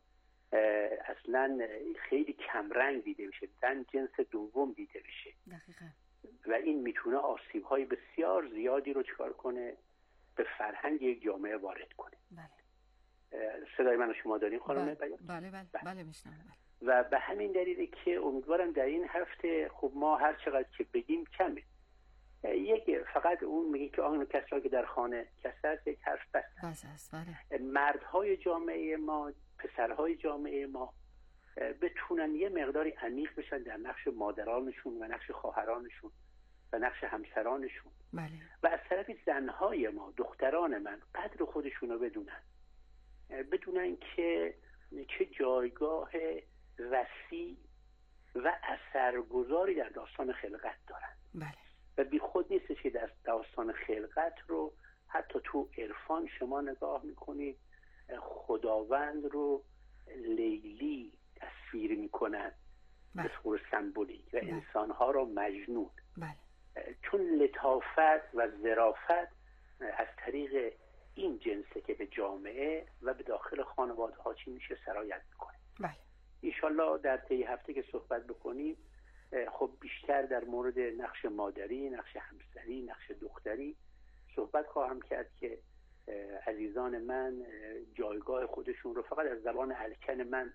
اصلا خیلی کمرنگ دیده بشه، زن جنس دوم دیده بشه. دقیقاً. و این میتونه آسیب‌های بسیار زیادی رو چکار کنه، به فرهنگ یک جامعه وارد کنه. بله. صدای منو شما دارین خانم؟ بله بله بله, بله. بله میشنم. و به همین دلیله که امیدوارم در این هفته خب ما هر چقدر که بگیم کمه. یک فقط اون میگه که آن کسایی که در خانه کسر یک حرف بس است. بله. مردهای جامعه ما، پسرهای جامعه ما بتونن یه مقداری عمیق بشن در نقش مادرانشون و نقش خواهرانشون و نقش همسرانشون. بله. و از طرف زنهای ما، دختران من، قدر خودشون رو بدونن، بدونن که چه جایگاه وسیع و اثرگذاری در داستان خلقت دارن. بله. و بی خود نیست که در داستان خلقت رو حتی تو عرفان شما نگاه میکنید خداوند رو لیلی تصویر میکنن به صورت سمبولیک و بله. انسانها رو مجنون. بله. چون لطافت و ظرافت از طریق این جنسه که به جامعه و به داخل خانواده ها چی میشه سرایت میکنه. بله. انشالله در طی هفته که صحبت بکنیم خب بیشتر در مورد نقش مادری، نقش همسری، نقش دختری صحبت خواهم کرد که عزیزان من جایگاه خودشون رو فقط از زبان الکن من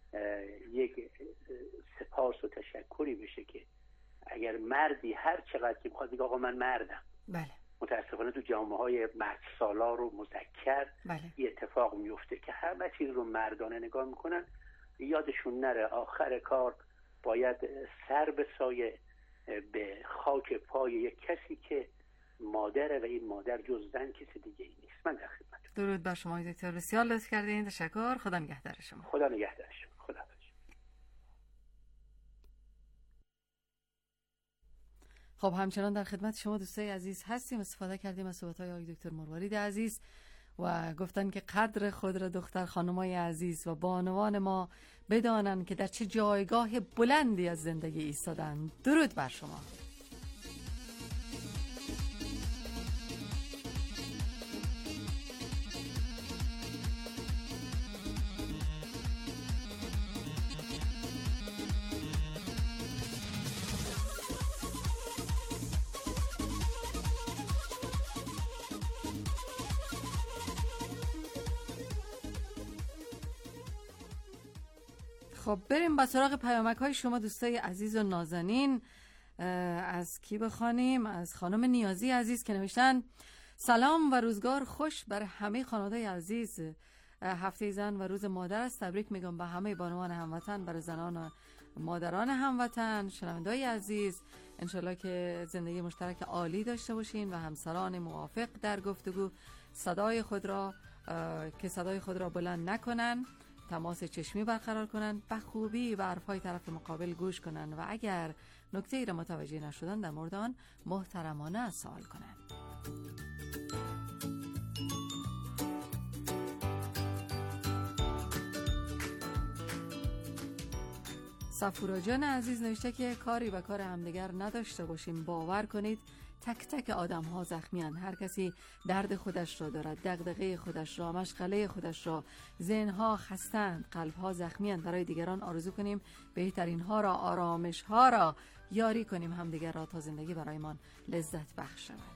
یک سپاس و تشکری بشه که اگر مردی هر چقدر که بخواد بگه آقا من مردم. بله. متاسفانه تو جامعه های مرد سالار و مذکر بله. یه اتفاق میفته که همه چیز رو مردانه نگاه میکنن، یادشون نره آخر کار باید سر بسایه به خاک پای یک کسی که مادره و این مادر جز زن کسی دیگه ای نیست. من در خدمت. درود بر شما دکتر، بسیار لطف کردین. تشکر. خدا نگهدار شما. خدا نگهدار شما. خدا حافظ. خب همچنان در خدمت شما دوستای عزیز هستیم. استفاده کردیم از صحبت‌های آقای دکتر مروارید عزیز و گفتن که قدر خود را دختر خانمای عزیز و بانوان ما بدانن که در چه جایگاه بلندی از زندگی ایستادن. درود بر شما. خب بریم با سراغ پیامک های شما دوستای عزیز و نازنین. از کی بخوانیم؟ از خانم نیازی عزیز که نوشتن سلام و روزگار خوش بر همه خانواده عزیز. هفته زن و روز مادر است. تبریک میگم به همه بانوان هموطن، برای زنان و مادران هموطن. شنونده‌های عزیز انشالله که زندگی مشترک عالی داشته باشین و همسران موافق در گفتگو صدای خود را که صدای خود را بلند نکنن، تماس چشمی برقرار کنن، به خوبی به حرفهای طرف مقابل گوش کنن و اگر نکته ای را متوجه نشدن در مورد آن محترمانه سوال کنن. صفورا جان عزیز نوشته که کاری به کار همدیگر نداشته باشیم. باور کنید تک تک آدم ها زخمیان. هر کسی درد خودش را دارد، دغدغه خودش را، مشغله خودش را. ذهن ها خستند، قلب ها زخمیان. برای دیگران آرزو کنیم بهترین ها را، آرامش ها را یاری کنیم همدیگر را تا زندگی برایمان لذت بخش شود.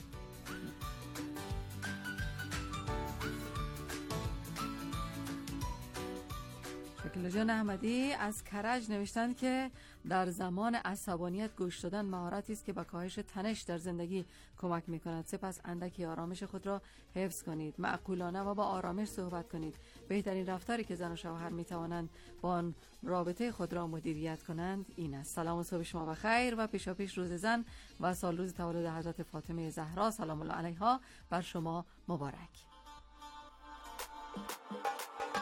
شکل جان احمدی از کرج نوشتند که در زمان عصبانیت گوش دادن مهارتی است که به کاهش تنش در زندگی کمک می‌کند. سپس اندکی آرامش خود را حفظ کنید، معقولانه و با آرامش صحبت کنید. بهترین رفتاری که زن و شوهر می‌توانند با آن رابطه خود را مدیریت کنند این است. سلام و صبح شما بخیر و پیشاپیش روز زن و سال روز تولد حضرت فاطمه زهرا سلام الله علیها بر شما مبارک.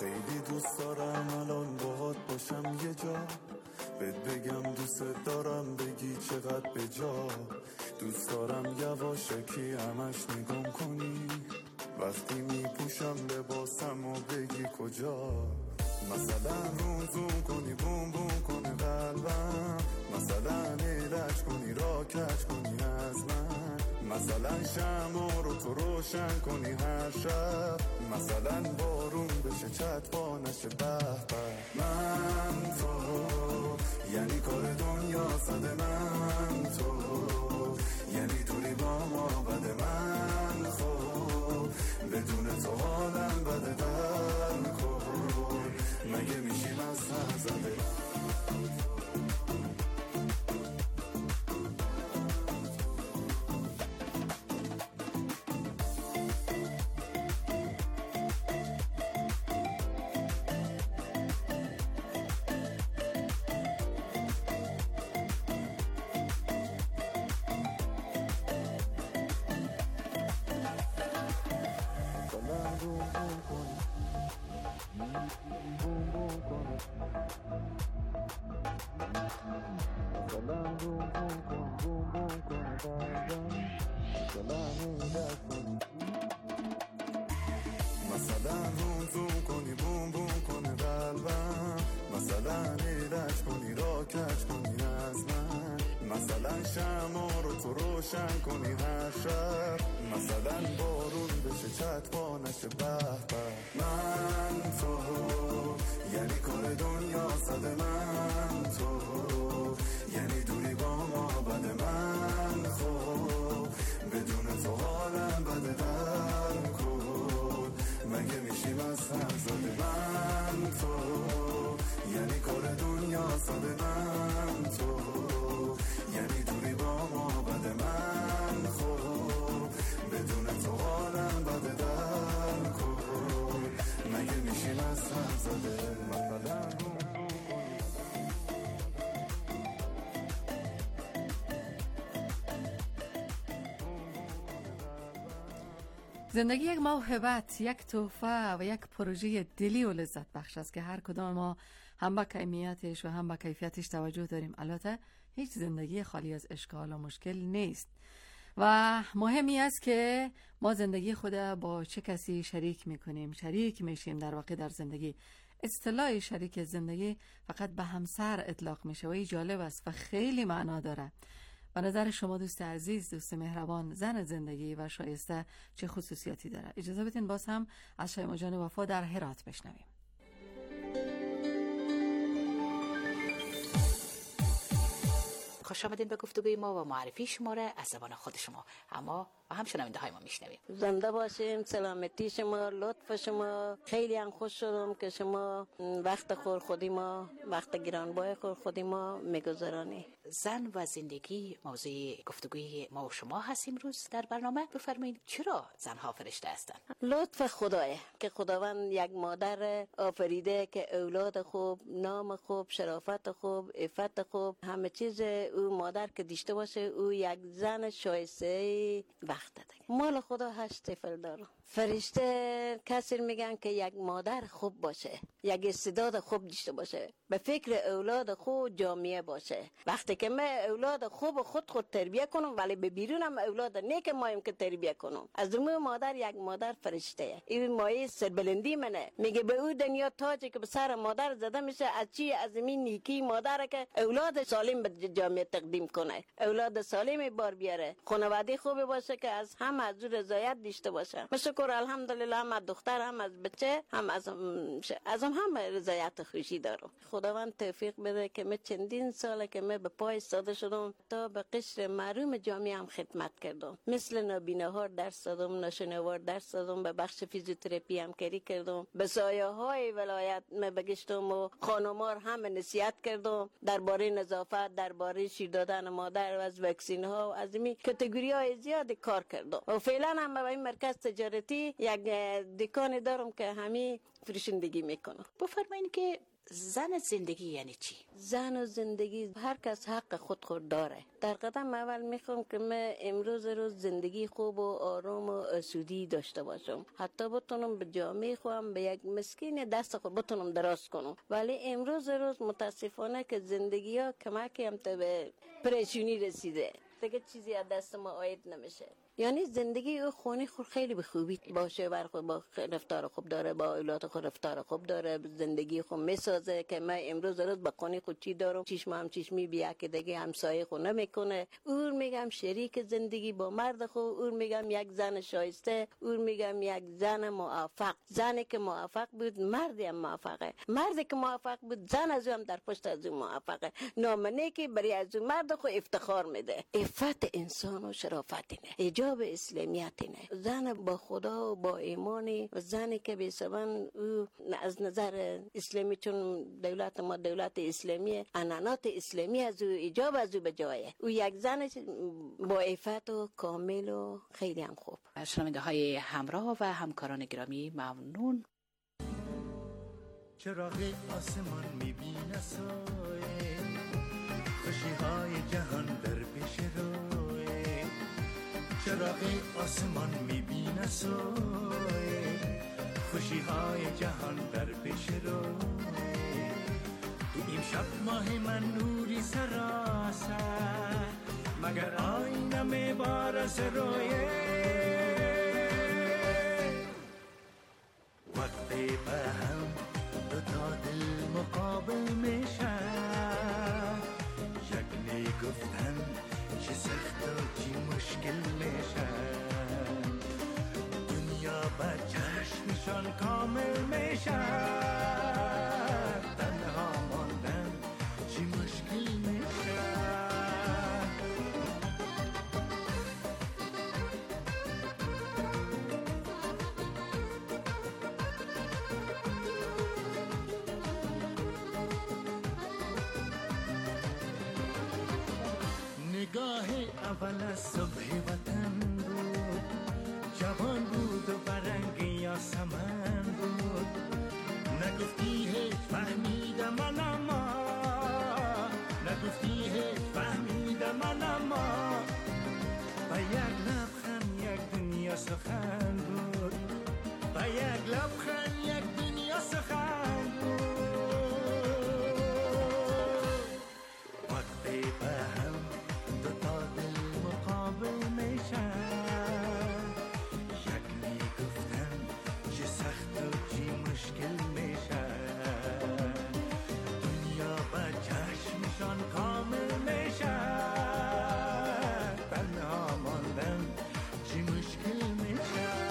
خیلی دوست دارم الان باهات باشم یه جا، بهت بگم دوست دارم بگی چقدر به جا. دوست دارم یواشکی همش نگام کنی وقتی میپوشم لباسم و بگی کجا. مثلا روم زوم کنی بوم بوم کنه قلبم، مثلا ایلج کنی را کج کنی از من، مثلا شمع رو تو روشن کنی هر شب، مثلا بارون بشه چتبا نشه به به. من تو یعنی کار دنیا صد من تو، یعنی دوری با ما بده من خب، بدون تو حالم بده در کن، مگه میشیم از سر زده. مثلا روم زوم کنی بوم بوم کنه قلبم، مثلا ایلج کنی را کج کنی از من، مثلا شمع رو تو روشن کنی هر شب، مثلا بارون بشه چتبا نشه به به. من تو یعنی کار دنیا صد من تو، یعنی دوری با ما بده من خب، بدون تو حالم بده در کن، مگه میشیم از هم زده. من تو یعنی کار دنیا صد من تو، یعنی دوری با ما بده من خب، بدون تو حالم بده در کن، مگه میشیم از هم زده. زندگی یک موهبت، یک تحفه و یک پروژه دلی و لذت بخش است که هر کدام ما هم به کمیتش و هم به کیفیتش توجه داریم. البته هیچ زندگی خالی از اشکال و مشکل نیست و مهمی است که ما زندگی خود با چه کسی شریک میکنیم، شریک میشیم در واقع در زندگی. اصطلاح شریک زندگی فقط به همسر اطلاق میشه و این جالب است و خیلی معنا داره. به نظر شما دوست عزیز، دوست مهربان، زن زندگی و شایسته چه خصوصیاتی داره؟ اجازه بدین باز هم از شایما جان وفا در هرات بشنویم. خوش آمدین به گفتگوی ما و معرفی شماره از زبان خود شما، اما و هم شنونده های ما میشنویم. زنده باشین، سلامتی شما، لطف شما. خیلی هم خوش شدم که شما وقت خور خودی ما، وقت گرانبای خور خودی ما میگذرانی. زن و زندگی موضوع گفتگوی ما و شما هست امروز در برنامه. بفرمایید چرا زنها فرشته هستند؟ لطف خدایه که خداوند یک مادر آفریده که اولاد خوب، نام خوب، شرافت خوب، عفت خوب، همه چیز او مادر که داشته باشه، او یک زن شایسته وقت داده. مال خدا هشت طفل داره. فرشته کسی میگن که یک مادر خوب باشه، یک استعداد خوب داشته باشه، به فکر اولاد خوب جامعه باشه. وقتی که من اولاد خوب خود خود تربیت کنم، ولی به بیرونم اولاد نیک مایم که تربیت کنم. از دمو مادر یک مادر فرشته. این مایه سربلندی منه. میگه به او دنیا تاجی که به سر مادر زده میشه، از چی؟ از این نیکی مادر که اولاد سالم به جامعه تقدیم کنه، اولاد سالم بار بیاره، خانواده خوبی باشه که از هم از رضایت داشته باشه. شکر الحمدلله، هم از دختر هم از بچه هم از از هم, هم رضایت خوشی دارم. خداوند توفیق بده که من چندین ساله که من به پای ایستاده شدم تا به قشر محروم جامعه هم خدمت کردم. مثل نابیناها درس دادم، ناشنوار درس دادم، به بخش فیزیوتراپی هم کاری کردم، به سایه های ولایت من بگشتم و خانم‌ها هم نصیحت کردم درباره نظافت، درباره شیر دادن مادر و از واکسین ها و از این کاتگوری های زیاد کار کردم. و فعلا هم به این مرکز تجارتی یک دکان دارم که همین فروشندگی میکنم. بفرمایید که زن زندگی یعنی چی؟ زن و زندگی، هر کس حق خود خود داره. در قدم اول میخوام که من امروز روز زندگی خوب و آرام و آسودی داشته باشم، حتی بتونم به جامعه خودم به یک مسکین دست خود بتونم دراز کنم. ولی امروز روز متاسفانه که زندگی ها کمکی هم تا به پریشونی رسیده، دیگه چیزی از دست ما عاید نمیشه. یعنی زندگی او خونی خود خیلی به خوبی باشه، بر خود با رفتار خوب داره، با اولاد خود رفتار خوب داره، زندگی خود میسازه که من امروز روز با خونی خود چی دارم، چشم هم چشمی بیا که دیگه همسایه خود نمیکنه. اور میگم شریک زندگی با مرد خود، اور میگم یک زن شایسته، اور میگم یک زن موفق. زنی که موفق بود مردی هم موفقه، مردی که موفق بود زن از او هم در پشت از او موفقه. نامه که برای از او مرد خود افتخار میده. عفت انسان و شرافت اینه، حجاب اسلامیت اینه. زن با خدا و با ایمانی، زنی که به سبن از نظر اسلامی، چون دولت ما دولت اسلامیه، انانات اسلامی از او ایجاب از او به جایه. او یک زن با عفت و کامل و خیلی هم خوب. شنونده های همراه و همکاران گرامی ممنون. چراغ آسمان میبینه سایه، خوشی های جهان در پیش روی. چراغ آسمان میبینه سایه، خوشی های جهان در پیش روی. تو این شب ماه من نوری سراسر، مگر آینه میبارس رویه. وقتی به هم دو تا دل مقابل میشن، یک میگفتن چه سخت و چی مشکل میشن، دنیا با چشمشان کامل میشن. تنها ماندن چی مشکل میشن. نگاه اول از صبح وطن بود، جوان بود و برنگ یاسمن بود. نگفتی هیچ فهمیدم من اما، نگفتی هیچ فهمیدم من اما. با یک لبخند یک دنیا سخن بود، با یک لبخند یک دنیا سخن بود. وقتی به هم دو تا دل مقابل میشن، یک میگفتن چه سخت و چی مشکل میشن، دنیا با چشمشان کامل میشن. تنها ماندن چی مشکل میشن.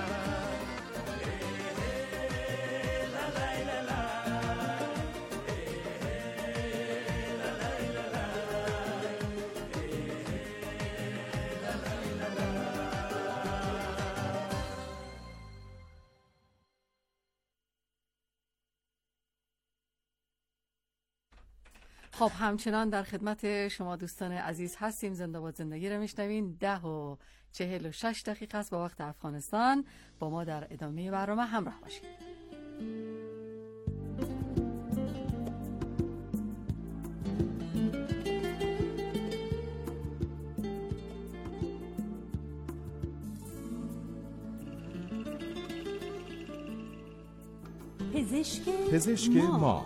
خب همچنان در خدمت شما دوستان عزیز هستیم. زنده باد زندگی رو میشنوین. ده و چهل و شش دقیقه است با وقت افغانستان. با ما در ادامه برنامه همراه باشید. پزشک پزشک ما, ما.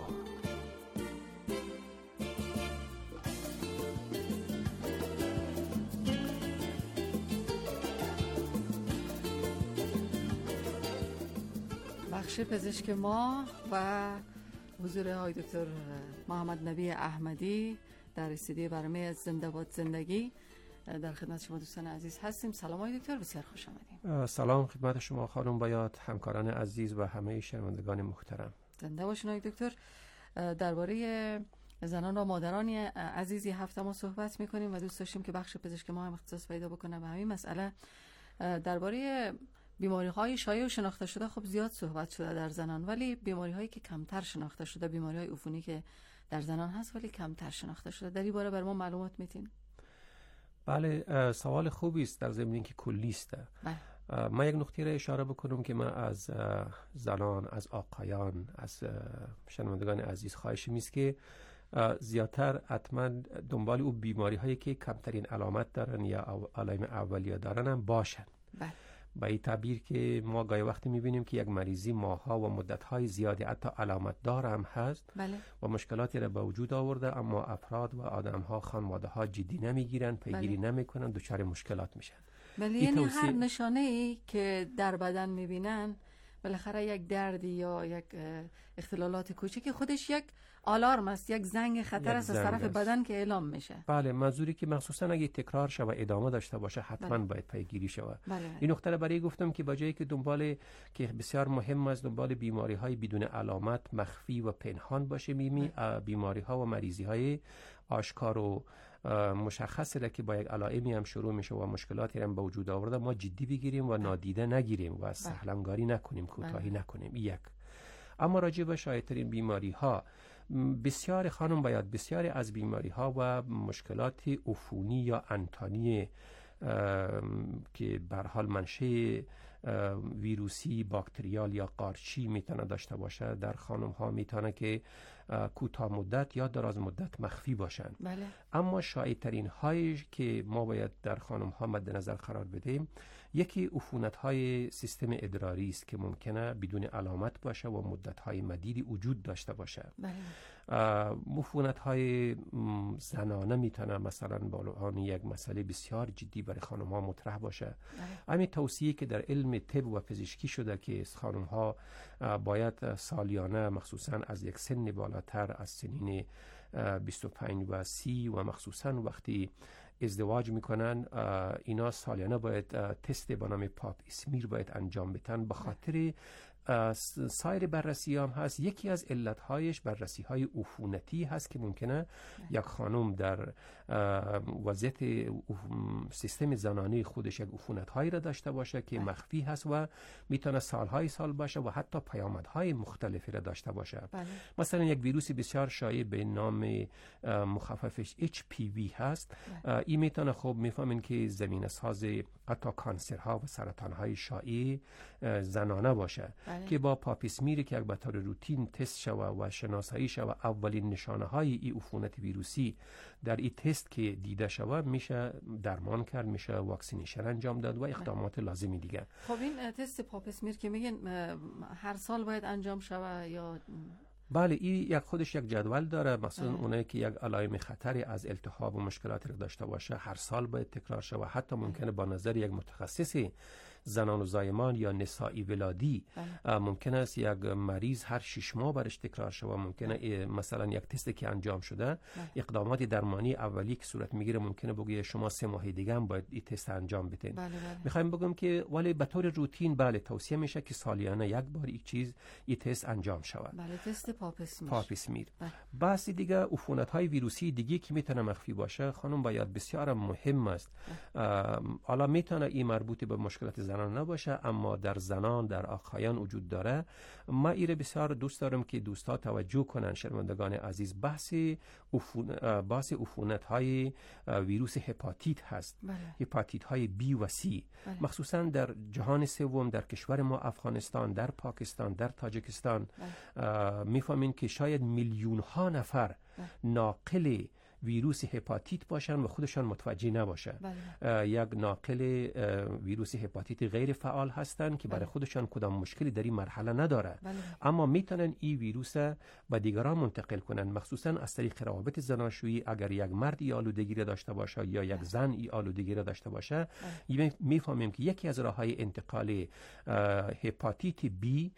بخش پزشک ما و حضور های دکتر محمد نبی احمدی در استودیو برنامه زنده باد زندگی در خدمت شما دوستان عزیز هستیم. سلام های دکتر، بسیار خوش آمدید. سلام خدمت شما خانم بیات، همکاران عزیز و همه شنوندگان محترم. زنده باشین های دکتر. درباره زنان و مادران عزیزی هفته ما صحبت میکنیم و دوست داشتیم که بخش پزشک ما هم اختصاص پیدا بکنه به همین مسئله. درباره بیماری‌های شایع و شناخته شده خب زیاد صحبت شده در زنان، ولی بیماری‌هایی که کمتر شناخته شده، بیماری‌های عفونی که در زنان هست ولی کمتر شناخته شده، در این باره بر ما معلومات میتین؟ بله، سوال خوبی است در ضمن اینکه کلی است. ما یک نکته را اشاره بکنم که من از زنان، از آقایان، از شنوندگان عزیز خواهش میست که زیادتر حتما دنبال او بیماری هایی که کمترین علامت دارن یا علائم اولیه دارن هم باشن. بله. با این تعبیر که ما گاهی وقتی میبینیم که یک مریضی ماها و مدتهای زیادی حتی علامت دار هم هست. بله. و مشکلاتی را به وجود آورده، اما افراد و آدمها، خانواده ها جدی نمیگیرن، پیگیری بله. نمیکنن، دچار مشکلات میشن. بله، یعنی توصیه... هر نشانه ای که در بدن میبینن بالاخره یک دردی یا یک اختلالات کوچکی خودش یک آلارم است، یک زنگ خطر است از طرف است. بدن که اعلام میشه. بله، منظوری که مخصوصا اگه تکرار شه و ادامه داشته باشه حتما بله. باید پیگیری شود. بله. این نکته را برای گفتم که با جایی که دنبال که بسیار مهم است دنبال بیماری های بدون علامت، مخفی و پنهان باشه، میمی بیماری ها و مریضی های آشکار و مشخصه را که با یک علائمی هم شروع میشه و مشکلاتی هم به وجود آورده ما جدی بگیریم و نادیده نگیریم و سهلنگاری نکنیم، کوتاهی نکنیم. یک. اما راجع به شایع‌ترین بیماری ها، بسیار خانم باید بسیاری از بیماری ها و مشکلات عفونی یا انتانی که به هر حال منشأ ویروسی، باکتریال یا قارچی میتونه داشته باشه در خانم ها میتونه که کوتاه مدت یا دراز مدت مخفی باشن. بله. اما شایع ترین هایی که ما باید در خانم ها مد نظر قرار بدیم، یکی عفونت های سیستم ادراری است که ممکنه بدون علامت باشه و مدت های مدیدی وجود داشته باشه. بله. عفونت های زنانه میتونه مثلا بالوان یک مسئله بسیار جدی برای خانم ها مطرح باشه. همین توصیه که در علم طب و پزشکی شده که خانم ها باید سالیانه مخصوصا از یک سن بالاتر از سنین بیست و پنج و سی و مخصوصا وقتی ازدواج میکنن اینا سالیانه باید تست به نام پاپ اسمیر باید انجام بدن. به خاطر سایر بررسی هم هست، یکی از علتهایش بررسی های عفونتی هست که ممکنه یک خانم در وضعیت سیستم زنانه خودش یک عفونت هایی را داشته باشه که مخفی هست و میتونه سالهای سال باشه و حتی پیامدهای مختلفی را داشته باشه. بله. مثلا یک ویروس بسیار شایع به نام مخففش اچ پی وی هست. این میتونه خوب میفهمین که زمینه ساز حتی کانسرها و سرطانهای شایع زنانه باشه. بله. که با پاپیسمیری که یک به طور روتین تست شوه و شناسایی شوه اولین نشانه های این عفونت ویروسی در این تست که دیده شوه میشه درمان کرد، میشه واکسینیشن انجام داد و اقدامات لازمی دیگه. خب این تست پاپیسمیر که میگن هر سال باید انجام شوه یا؟ بله، این یک خودش یک جدول داره. مثلا اونایی که یک علائم خطری از التهاب و مشکلاتی رو داشته باشه هر سال باید تکرار شوه. حتی ممکنه با نظر یک متخصصی زنان و زایمان یا نسائی ولادی ممکن است یک مریض هر شش ماه برش تکرار شود. ممکنه مثلا یک تستی که انجام شده اقدامات درمانی اولی که صورت میگیره ممکنه بگه شما سه ماه دیگه هم باید این تست انجام بدین. میخوایم بگم که ولی به طور روتین بله توصیه میشه که سالیانه یک بار این چیز این تست انجام شود. بله، تست پاپسمیر. پاپسمیر. بحث دیگه عفونت های ویروسی دیگه که میتونه مخفی باشه خانم باید بسیار مهم است. حالا میتونه این مربوط به مشکلات زنان نباشه اما در زنان در آقایان وجود داره. ما ایره بسیار دوست دارم که دوستا توجه کنن شنوندگان عزیز. بحث عفون... بحث عفونت های ویروس هپاتیت هست. بله. هپاتیت های بی و سی. بله. مخصوصا در جهان سوم در کشور ما افغانستان، در پاکستان، در تاجیکستان میفهمین که شاید میلیون ها نفر بله. ناقل ویروس هپاتیت باشن و خودشان متوجه نباشن. بله. یک ناقل ویروس هپاتیت غیر فعال هستن که برای خودشان کدام مشکلی در این مرحله نداره. بله. اما میتونن این ویروس به دیگران منتقل کنن، مخصوصا از طریق روابط زناشویی. اگر یک مرد ای آلودگی را داشته باشه یا یک زن ای آلودگی را داشته باشه بله. میفهمیم که یکی از راههای انتقال هپاتیت بی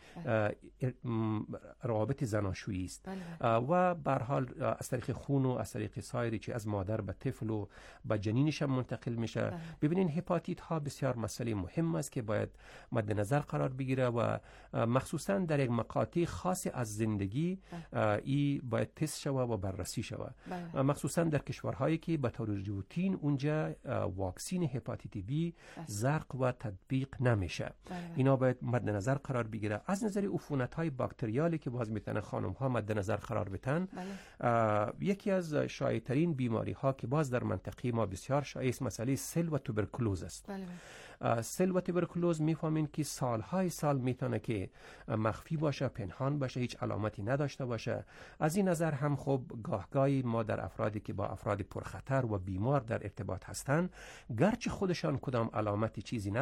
روابط زناشویی است. بله. و به هر حال از طریق خون و از طریق سایری که از مادر به طفل و به جنینش هم منتقل میشه. بله. ببینین هپاتیت ها بسیار مسئله مهم است که باید مد نظر قرار بگیره و مخصوصا در یک مقاطع خاص از زندگی ای باید تست شوه و بررسی شوه. بله. مخصوصا در کشورهایی که به طور روتین اونجا واکسین هپاتیت بی زرق و تطبیق نمیشه. بله. اینا باید مد نظر قرار بگیره. از نظر عفونت های باکتریالی که باز میتونه خانم ها مد نظر قرار بدن. بله. یکی از شایع ترین بیماری ها که باز در منطقه ما بسیار شایع است مسئله سل و توبرکلوز است. بله. سل و توبرکلوز میفهمین که سالهای سال میتونه که مخفی باشه، پنهان باشه، هیچ علامتی نداشته باشه. از این نظر هم خب گاهگاهی ما در افرادی که با افراد پرخطر و بیمار در ارتباط هستند، گرچه خودشان کدام علامتی چیزی